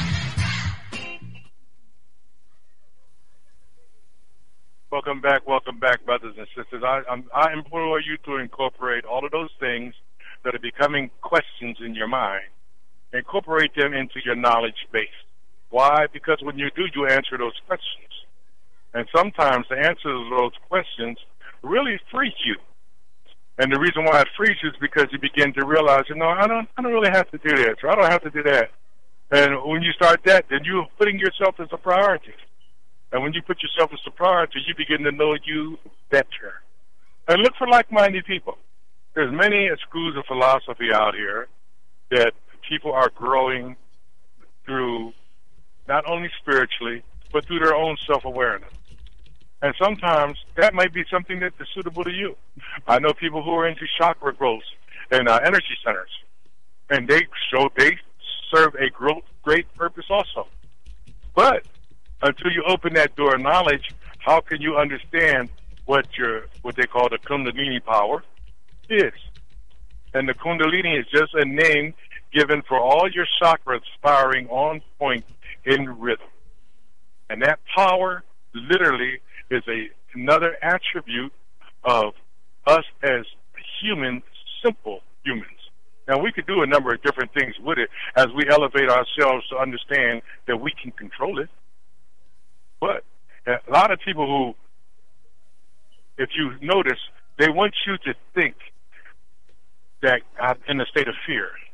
Welcome back, welcome back, brothers and sisters. I, I'm, I implore you to incorporate all of those things that are becoming questions in your mind. Incorporate them into your knowledge base. Why? Because when you do, you answer those questions. And sometimes the answer to those questions really frees you. And the reason why it frees you is because you begin to realize, you know, I don't, I don't really have to do this, or I don't have to do that. And when you start that, then you're putting yourself as a priority. And when you put yourself as a priority, you begin to know you better. And look for like-minded people. There's many schools of philosophy out here that people are growing through, not only spiritually, but through their own self-awareness. And sometimes that might be something that is suitable to you. I know people who are into chakra growth and uh, energy centers, and they show they serve a growth, great purpose also. But until you open that door of knowledge, how can you understand what your what they call the Kundalini power is? And the Kundalini is just a name given for all your chakras firing on point in rhythm. And that power literally is a another attribute of us as human, simple humans. Now, we could do a number of different things with it as we elevate ourselves to understand that we can control it. But a lot of people who, if you notice, they want you to think that I'm in a state of fear.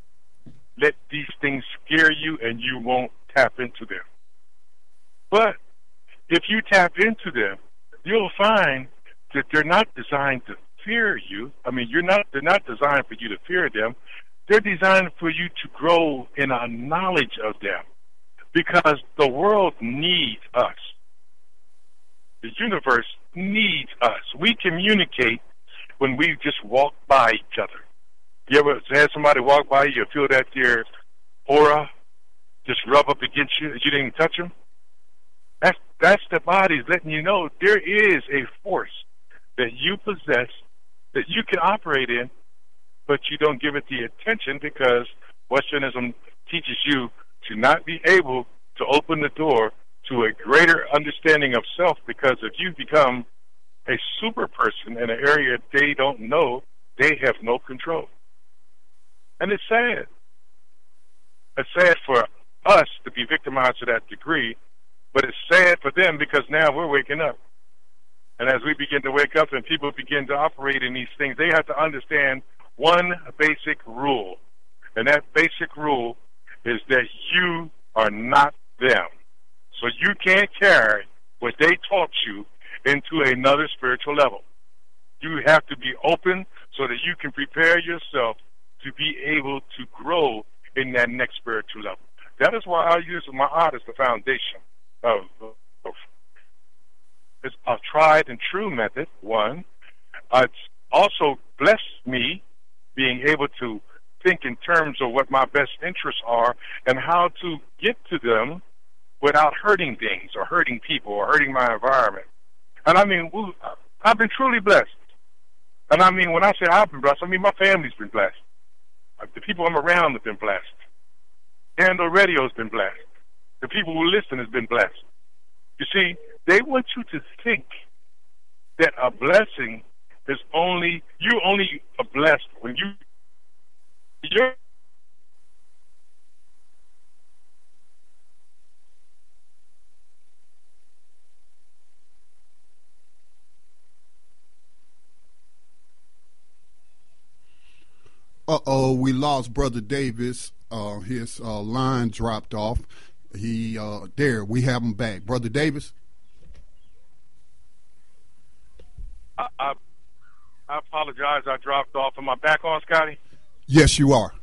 let these things scare you and you won't tap into them. But if you tap into them, you'll find that they're not designed to fear you. I mean, you're not. They're not designed for you to fear them. They're designed for you to grow in a knowledge of them, because the world needs us. The universe needs us. We communicate when we just walk by each other. You ever had somebody walk by you, you feel that their aura just rub up against you, you didn't touch them? That's, that's the body's letting you know there is a force that you possess that you can operate in, but you don't give it the attention because Westernism teaches you to not be able to open the door to a greater understanding of self, because if you become a super person in an area they don't know, they have no control. And it's sad. It's sad for us to be victimized to that degree, but it's sad for them because now we're waking up. And as we begin to wake up and people begin to operate in these things, they have to understand one basic rule. And that basic rule is that you are not them. So you can't carry what they taught you into another spiritual level. You have to be open so that you can prepare yourself to be able to grow in that next spiritual level. That is why I use my art as the foundation of, of it's a tried and true method, one. Uh, it's also blessed me being able to think in terms of what my best interests are and how to get to them without hurting things or hurting people or hurting my environment. And I mean, I've been truly blessed. And I mean, when I say I've been blessed, I mean my family's been blessed. The people I'm around have been blessed. Tando Radio has been blessed. The people who listen has been blessed. You see, they want you to think that a blessing is only, you only are blessed when you, you're Uh-oh, we lost Brother Davis. Uh, his uh, line dropped off. He uh, there, we have him back. Brother Davis? I, I, I apologize. I dropped off. Am I back on, Scotty? Yes, you are.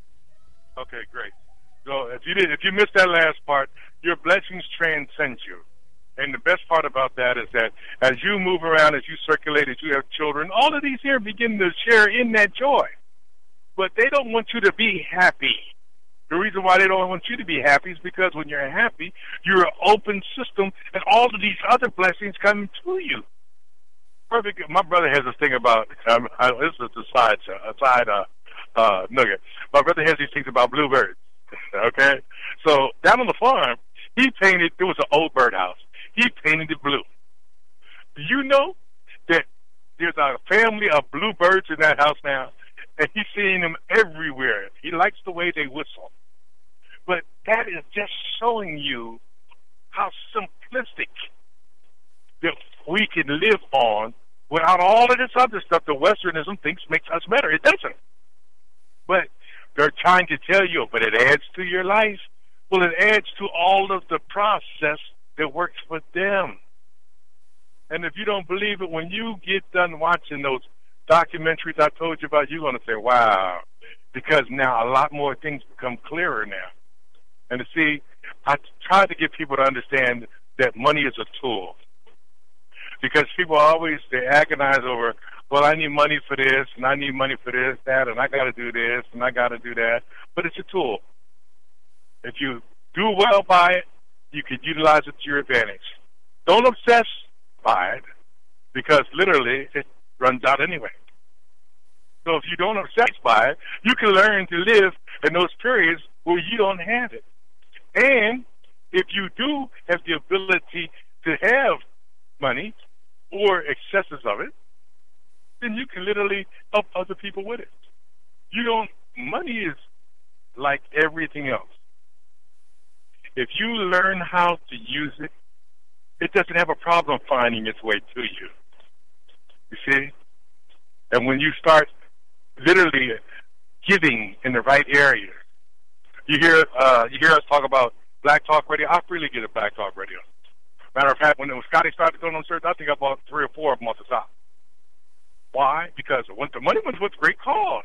Okay, great. So if you did, if you missed that last part, your blessings transcend you. And the best part about that is that as you move around, as you circulate, as you have children, all of these here begin to share in that joy. But they don't want you to be happy. The reason why they don't want you to be happy is because when you're happy, you're an open system, and all of these other blessings come to you. Perfect. My brother has this thing about, um, I, this is a side, a side uh, uh, nugget. My brother has these things about bluebirds, okay? So down on the farm, he painted, there was an old birdhouse. He painted it blue. Do you know that there's a family of bluebirds in that house now? And he's seeing them everywhere. He likes the way they whistle. But that is just showing you how simplistic that we can live on without all of this other stuff that Westernism thinks makes us better. It doesn't. But they're trying to tell you, but it adds to your life. Well, it adds to all of the process that works for them. And if you don't believe it, when you get done watching those documentaries I told you about, you're going to say, wow, because now a lot more things become clearer now. And to see, I try to get people to understand that money is a tool. Because people always, they agonize over, well, I need money for this, and I need money for this, that, and I got to do this, and I got to do that. But it's a tool. If you do well by it, you can utilize it to your advantage. Don't obsess by it, because literally it runs out anyway. So if you don't obsess by it, you can learn to live in those periods where you don't have it. And if you do have the ability to have money or excesses of it, then you can literally help other people with it. You don't, money is like everything else. If you learn how to use it, it doesn't have a problem finding its way to you. You see? And when you start literally giving in the right areas, You hear uh, you hear us talk about Black Talk Radio. I freely get a Black Talk Radio. Matter of fact, when Scotty started going on search, I think I bought three or four of them off the top. Why? Because when the money went with great cause.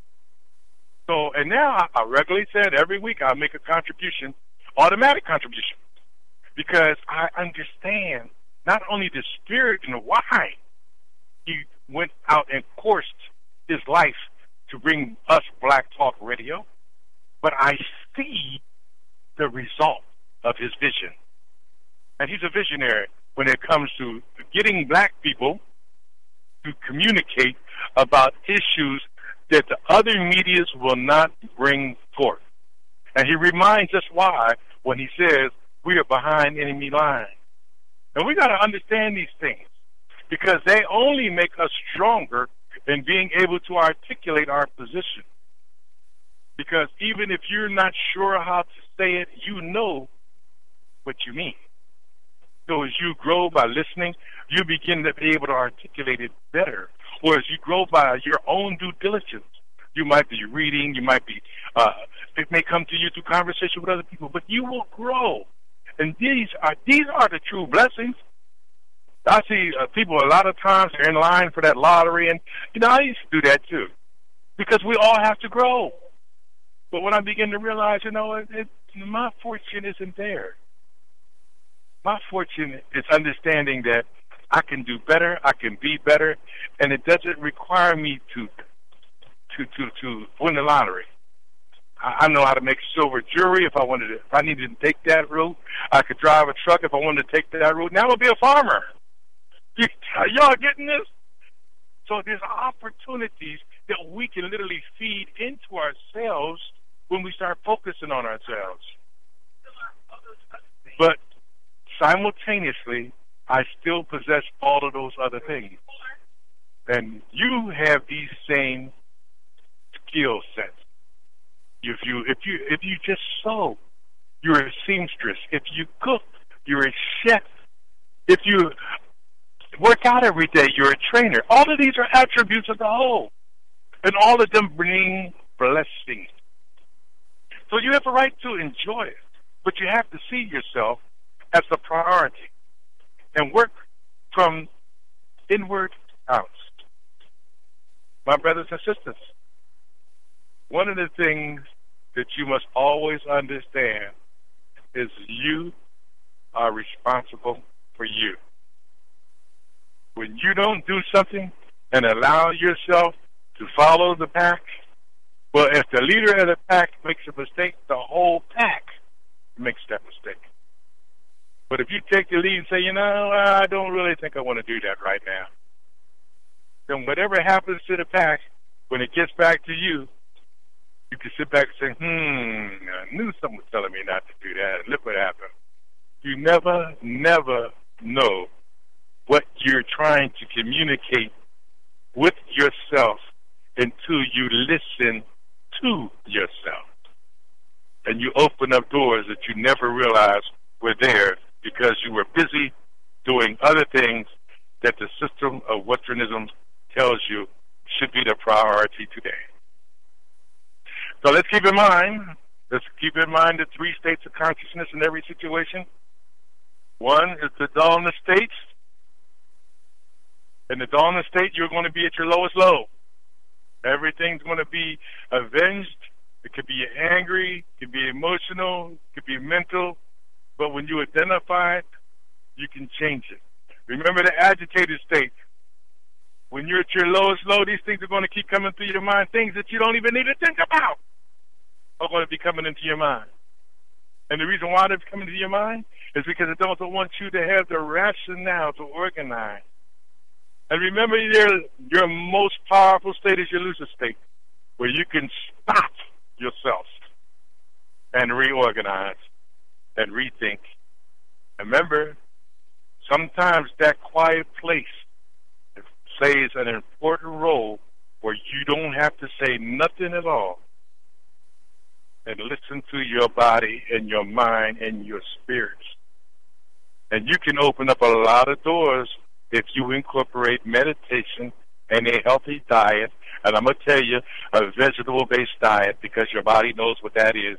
So, and now I, I regularly said every week I make a contribution, automatic contribution, because I understand not only the spirit and why he went out and coursed his life to bring us Black Talk Radio, but I see the result of his vision. And he's a visionary when it comes to getting black people to communicate about issues that the other medias will not bring forth. And he reminds us why when he says we are behind enemy lines. And we got to understand these things because they only make us stronger in being able to articulate our position. Because even if you're not sure how to say it, you know what you mean. So as you grow by listening, you begin to be able to articulate it better. Or as you grow by your own due diligence, you might be reading, you might be, uh, it may come to you through conversation with other people, but you will grow. And these are these are the true blessings. I see uh, people a lot of times they're in line for that lottery, and you know I used to do that too, because we all have to grow. But when I begin to realize, you know, it, it, my fortune isn't there. My fortune is understanding that I can do better, I can be better, and it doesn't require me to to to, to win the lottery. I, I know how to make silver jewelry if I wanted to. If I needed to take that route, I could drive a truck if I wanted to take that route. Now I'll be a farmer. You, y'all getting this? So there's opportunities that we can literally feed into ourselves when we start focusing on ourselves. But simultaneously, I still possess all of those other things. And you have these same skill sets. If you if you if you just sew, you're a seamstress. If you cook, you're a chef. If you work out every day, you're a trainer. All of these are attributes of the whole. And all of them bring blessings. So you have a right to enjoy it. But you have to see yourself as the priority and work from inward out. My brothers and sisters, one of the things that you must always understand is you are responsible for you. When you don't do something and allow yourself to follow the pack, well, if the leader of the pack makes a mistake, the whole pack makes that mistake. But if you take the lead and say, you know, I don't really think I want to do that right now, then whatever happens to the pack, when it gets back to you, you can sit back and say, hmm, I knew someone was telling me not to do that. Look what happened. You never, never know what you're trying to communicate with yourself until you listen to yourself. And you open up doors that you never realized were there because you were busy doing other things that the system of Westernism tells you should be the priority today. So let's keep in mind, let's keep in mind the three states of consciousness in every situation. One is the dawn state. In the dawn state, you're going to be at your lowest low. Everything's going to be avenged. It could be angry, it could be emotional, it could be mental. But when you identify it, you can change it. Remember the agitated state. When you're at your lowest low, these things are going to keep coming through your mind. Things that you don't even need to think about are going to be coming into your mind. And the reason why they're coming into your mind is because it doesn't want you to have the rationale to organize. And remember, your, your most powerful state is your lucid state, where you can stop yourself and reorganize and rethink. And remember, sometimes that quiet place plays an important role where you don't have to say nothing at all and listen to your body and your mind and your spirits. And you can open up a lot of doors if you incorporate meditation and a healthy diet. And I'm going to tell you, a vegetable-based diet, because your body knows what that is.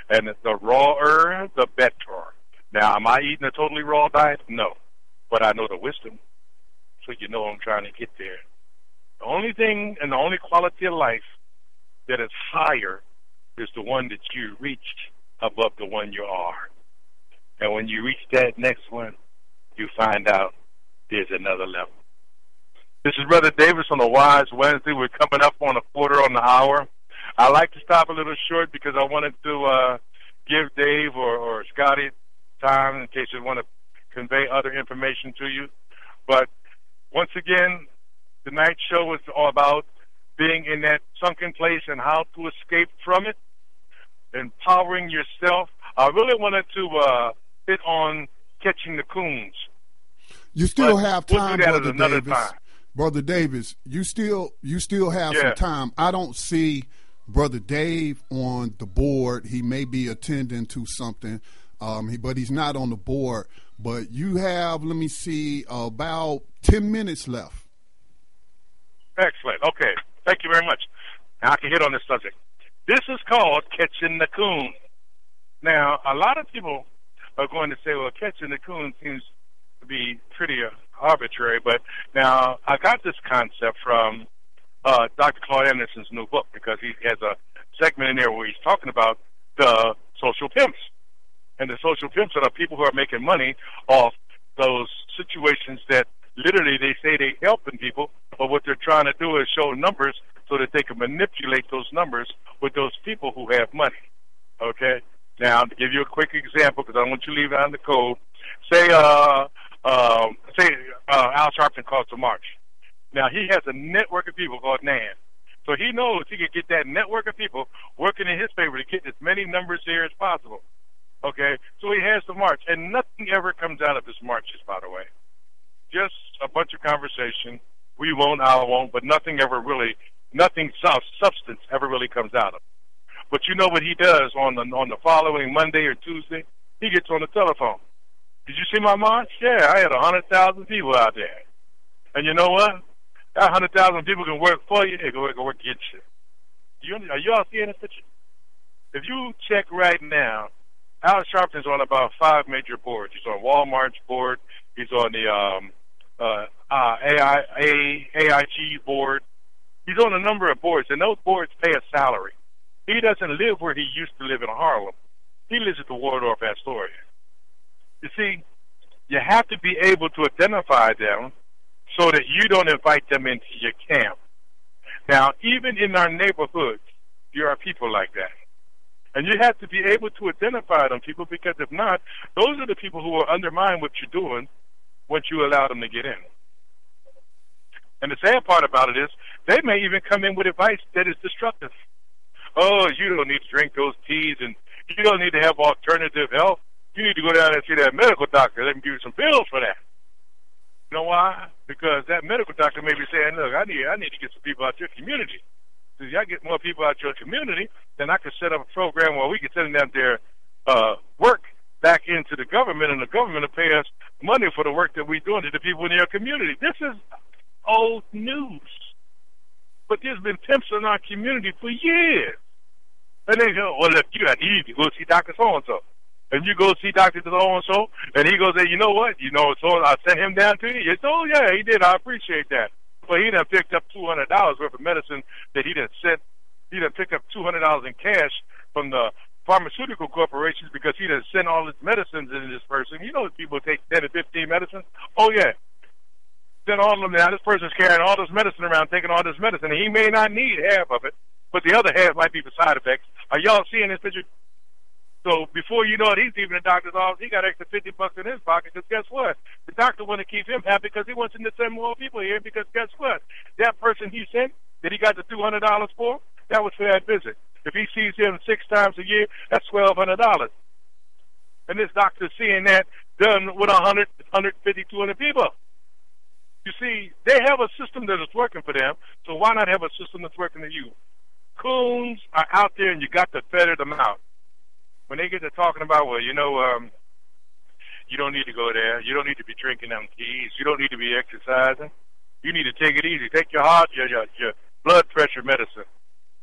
And the rawer, the better. Now, am I eating a totally raw diet? No. But I know the wisdom, so you know I'm trying to get there. The only thing and the only quality of life that is higher is the one that you reached above the one you are. And when you reach that next one, you find out there's another level. This is Brother Davis on the Wise Wednesday. We're coming up on a quarter on the hour. I like to stop a little short because I wanted to uh, give Dave or, or Scotty time in case you want to convey other information to you. But once again, tonight's show was all about being in that sunken place and how to escape from it, empowering yourself. I really wanted to uh, hit on catching the coons. You still but have time, we'll Brother Davis. Time. Brother Davis, you still you still have yeah. some time. I don't see Brother Dave on the board. He may be attending to something, um, he, but he's not on the board. But you have, let me see, about ten minutes left. Excellent. Okay. Thank you very much. Now I can hit on this subject. This is called catching the coon. Now, a lot of people are going to say, well, catching the coon seems to be pretty uh, arbitrary. But now I got this concept from uh, Doctor Claude Anderson's new book because he has a segment in there where he's talking about the social pimps. And the social pimps are the people who are making money off those situations that literally they say they're helping people, but what they're trying to do is show numbers so that they can manipulate those numbers with those people who have money. Okay? Now, to give you a quick example, because I don't want you to leave out in the code, say, uh, uh, say uh, Al Sharpton calls to March. Now, he has a network of people called N A N. So he knows he can get that network of people working in his favor to get as many numbers there as possible. Okay? So he has the march, and nothing ever comes out of his marches, by the way. Just a bunch of conversation. We won't, I won't, but nothing ever really, nothing substance ever really comes out of it. But you know what he does on the on the following Monday or Tuesday? He gets on the telephone. Did you see my march? Yeah, I had a hundred thousand people out there. And you know what? That hundred thousand people can work for you. They can work, work against you. you. Are you all seeing this picture? If you check right now, Al Sharpton's on about five major boards. He's on Walmart's board. He's on the um, uh, uh, A I, A, AIG board. He's on a number of boards, and those boards pay a salary. He doesn't live where he used to live in Harlem. He lives at the Waldorf Astoria. You see, you have to be able to identify them so that you don't invite them into your camp. Now, even in our neighborhoods, there are people like that. And you have to be able to identify them people, because if not, those are the people who will undermine what you're doing once you allow them to get in. And the sad part about it is they may even come in with advice that is destructive. Oh, you don't need to drink those teas, and you don't need to have alternative health. You need to go down and see that medical doctor. Let me give you some pills for that. You know why? Because that medical doctor may be saying, look, I need I need to get some people out your community. So if I get more people out your community, then I can set up a program where we can send them their uh, work back into the government, and the government will pay us money for the work that we're doing to the people in your community. This is old news. But there's been pimps in our community for years. And they go, well, look, you got to eat. You go see Doctor So-and-so. And you go see Doctor So-and-so, and he goes, hey, you know what? You know, so I sent him down to you. You say, oh, yeah, he did. I appreciate that. But he done picked up two hundred dollars worth of medicine that he done sent. He done picked up two hundred dollars in cash from the pharmaceutical corporations because he done sent all his medicines in this person. You know people take ten to fifteen medicines? Oh, yeah. Send all of them now. This person's carrying all this medicine around, taking all this medicine, and he may not need half of it, but the other half might be for side effects. Are y'all seeing this picture? So before you know it, he's leaving the doctor's office. He got extra fifty bucks in his pocket, because guess what? The doctor want to keep him happy because he wants him to send more people here, because guess what? That person he sent that he got the two hundred dollars for, that was for that visit. If he sees him six times a year, that's twelve hundred dollars. And this doctor's seeing that done with one hundred, one fifty, two hundred people. You see, they have a system that is working for them, so why not have a system that's working for you? Coons are out there, and you got to feather them out. When they get to talking about, well, you know, um, you don't need to go there. You don't need to be drinking them teas. You don't need to be exercising. You need to take it easy. Take your heart, your, your, your blood pressure medicine.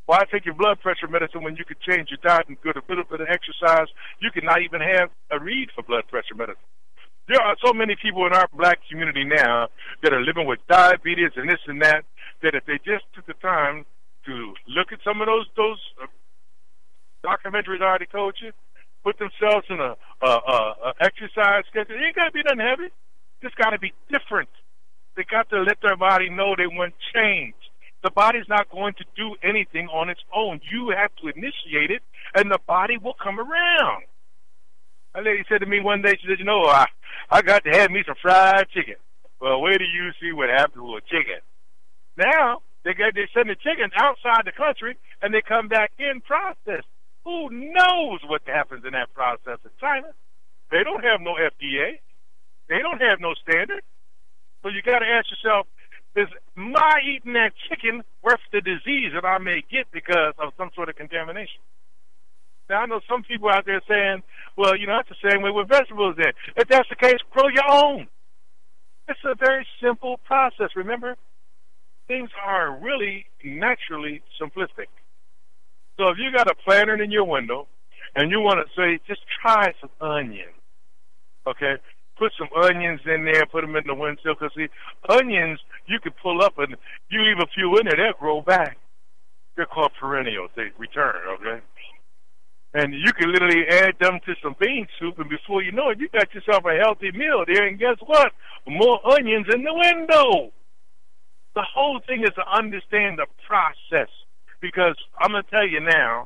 Why take your blood pressure medicine when you could change your diet and get a little bit of exercise? You can not even have a read for blood pressure medicine. There are so many people in our black community now that are living with diabetes and this and that, that if they just took the time to look at some of those those uh, documentaries I already told you, put themselves in a, a, a, a exercise schedule, it ain't got to be nothing heavy. It's got to be different. They got to let their body know they want change. The body's not going to do anything on its own. You have to initiate it, and the body will come around. A lady said to me one day, she said, you know, I, I got to have me some fried chicken. Well, where do you see what happens with chicken? Now, they get, they send the chicken outside the country, and they come back in processed. Who knows what happens in that process in China? They don't have no F D A. They don't have no standard. So you got to ask yourself, is my eating that chicken worth the disease that I may get because of some sort of contamination? Now, I know some people out there saying, well, you know, that's the same way with vegetables then. If that's the case, grow your own. It's a very simple process. Remember, things are really naturally simplistic. So if you got a planter in your window and you want to say, just try some onions, okay? Put some onions in there, put them in the windowsill, because see, onions you can pull up and you leave a few in there, they'll grow back. They're called perennials. They return, okay? And you can literally add them to some bean soup, and before you know it, you got yourself a healthy meal there, and guess what? More onions in the window. The whole thing is to understand the process, because I'm going to tell you now,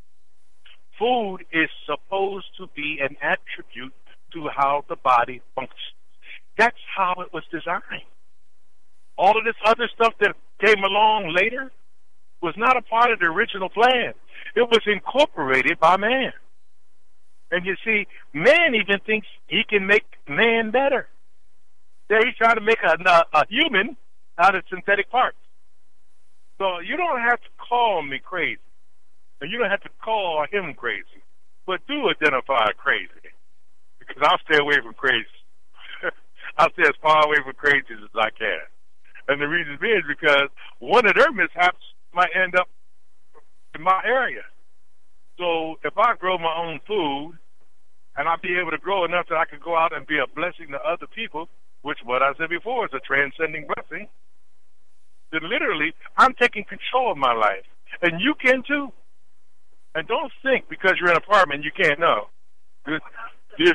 food is supposed to be an attribute to how the body functions. That's how it was designed. All of this other stuff that came along later was not a part of the original plan. It was incorporated by man. And you see, man even thinks he can make man better. There he's trying to make a, a, a human out of synthetic parts. So you don't have to call me crazy. And you don't have to call him crazy. But do identify crazy. Because I'll stay away from crazy. I'll stay as far away from crazy as I can. And the reason is because one of their mishaps might end up in my area. So if I grow my own food, and I'll be able to grow enough that I can go out and be a blessing to other people, which what I said before is a transcending blessing, then literally I'm taking control of my life. And you can too. And don't think because you're in an apartment you can't know. There's,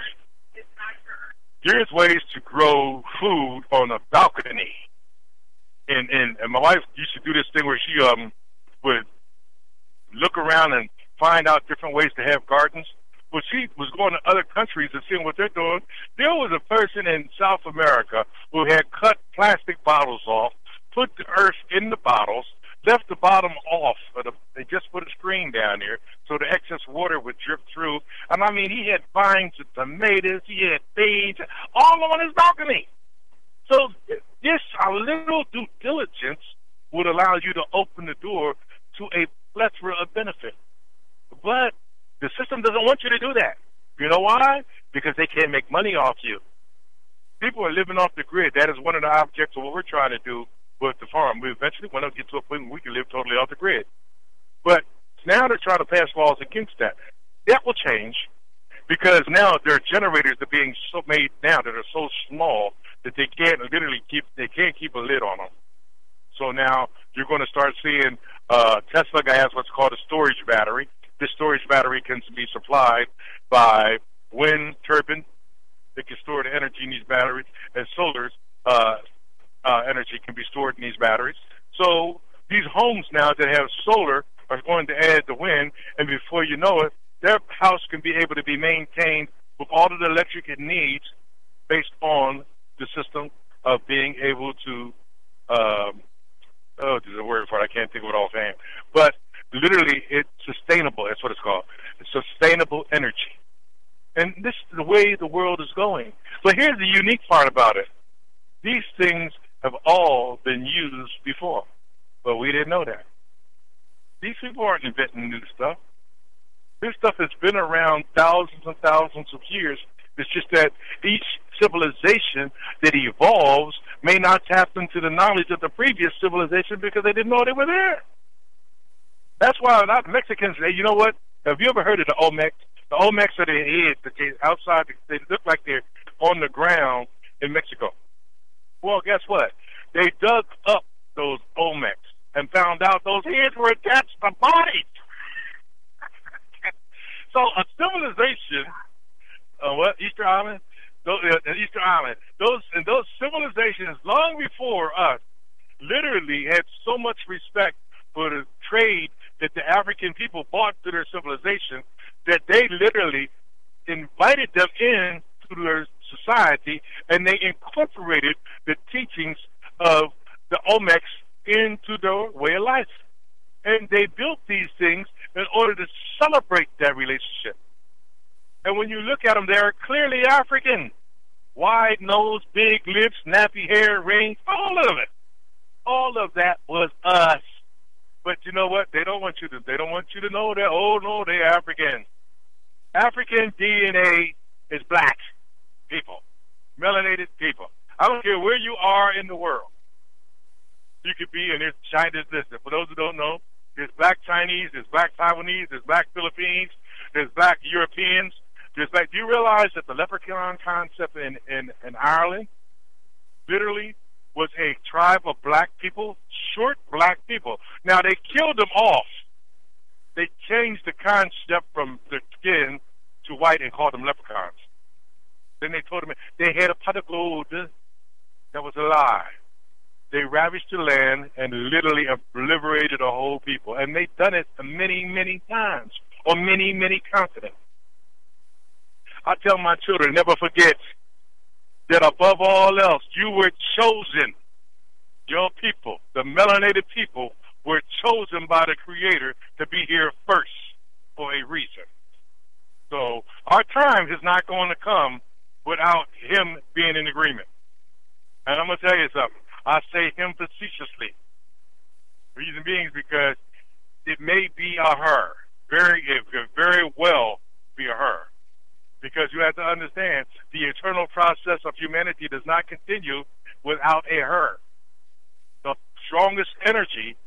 there's ways to grow food on a balcony. And, and and my wife used to do this thing where she um would look around and find out different ways to have gardens. Well, she was going to other countries and seeing what they're doing. There was a person in South America who had cut plastic bottles off, put the earth in the bottles, left the bottom off. They just put a screen down there so the excess water would drip through. And I mean, he had vines of tomatoes, he had beans, all on his balcony. So this, a little due diligence would allow you to open the door to a plethora of benefit. But the system doesn't want you to do that. You know why? Because they can't make money off you. People are living off the grid. That is one of the objects of what we're trying to do with the farm. We eventually want to get to a point where we can live totally off the grid. But now they're trying to pass laws against that. That will change because now there are generators that are being so made now that are so small that they can't literally keep, they can't keep a lid on them. So now you're going to start seeing uh, Tesla has what's called a storage battery. This storage battery can be supplied by wind turbine. They can store the energy in these batteries, and solar uh, uh, energy can be stored in these batteries. So these homes now that have solar are going to add the wind, and before you know it, their house can be able to be maintained with all of the electric it needs based on the system of being able to, um, oh, there's a word for it, I can't think of it offhand, but literally it's sustainable, that's what it's called. It's sustainable energy. And this is the way the world is going. But here's the unique part about it. These things have all been used before, but we didn't know that. These people aren't inventing new stuff. This stuff has been around thousands and thousands of years. It's just that each civilization that evolves may not tap into the knowledge of the previous civilization because they didn't know they were there. That's why a lot of Mexicans say, you know what? Have you ever heard of the Olmecs? The Olmecs are the heads that they outside. They look like they're on the ground in Mexico. Well, guess what? They dug up those Olmecs and found out those heads were attached to bodies. So a civilization, uh, what Easter Island, those, uh, Easter Island, those and those civilizations long before us, literally had so much respect for the trade that the African people brought to their civilization that they literally invited them in to their society, and they incorporated the teachings of the Olmecs into their way of life. And they built these things in order to celebrate that relationship. And when you look at them, they're clearly African. Wide nose, big lips, nappy hair, rings, all of it. All of that was us. But you know what? They don't want you to. They don't want you to know that. Oh no, they're African. African D N A is black people, melanated people. I don't care where you are in the world. You could be, and there's Chinese. Listen, for those who don't know, there's black Chinese, there's black Taiwanese, there's black Philippines, there's black Europeans. There's black. Do you realize that the leprechaun concept in in, in Ireland, literally, was a tribe of black people, short black people. Now, they killed them off. They changed the concept from their skin to white and called them leprechauns. Then they told them they had a pot of gold. That was a lie. They ravaged the land and literally obliterated a whole people. And they've done it many, many times on many, many continents. I tell my children, never forget that above all else, you were chosen. Your people, the melanated people, were chosen by the Creator to be here first for a reason. So our time is not going to come without Him being in agreement. And I'm going to tell you something. I say Him facetiously. Reason being is because it may be a her. Very, it could very well be a her. Because you have to understand, the eternal process of humanity does not continue without a her. The strongest energy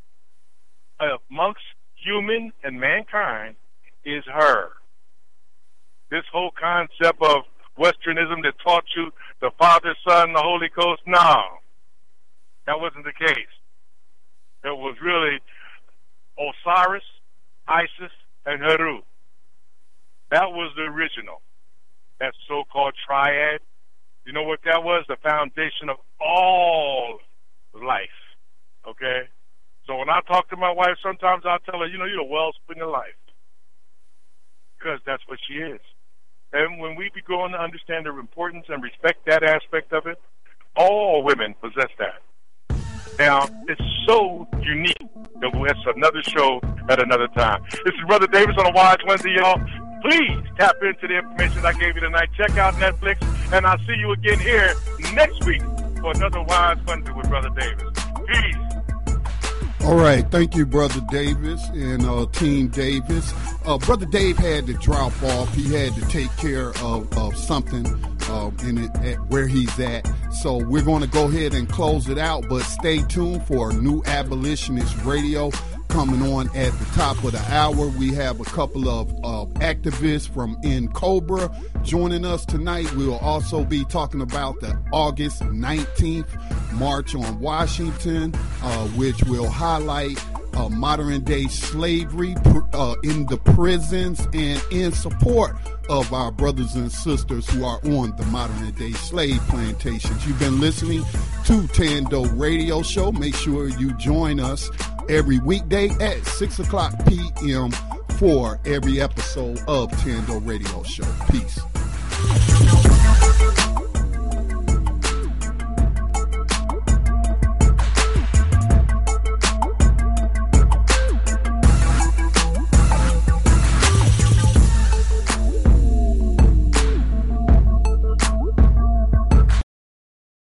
amongst human and mankind is her. This whole concept of Westernism that taught you the Father, Son, the Holy Ghost, no. That wasn't the case. It was really Osiris, Isis, and Heru. That was the original. That so-called triad. You know what that was? The foundation of all life. Okay? So when I talk to my wife, sometimes I'll tell her, you know, you're the wellspring of life. Because that's what she is. And when we begin to understand the importance and respect that aspect of it, all women possess that. Now, it's so unique that we'll have another show at another time. This is Brother Davis on a Wise Wednesday, y'all. Please tap into the information I gave you tonight. Check out Netflix, and I'll see you again here next week for another Wise Wednesday with Brother Davis. Peace. All right. Thank you, Brother Davis and uh, Team Davis. Uh, Brother Dave had to drop off. He had to take care of, of something uh, in it, at where he's at. So we're going to go ahead and close it out, but stay tuned for New Abolitionist Radio coming on at the top of the hour. We have a couple of uh, activists from N Cobra joining us tonight. We will also be talking about the August nineteenth March on Washington, uh, which will highlight uh, modern-day slavery uh, in the prisons and in support of our brothers and sisters who are on the modern-day slave plantations. You've been listening to Tando Radio Show. Make sure you join us every weekday at six o'clock p.m. for every episode of Tando Radio Show. Peace.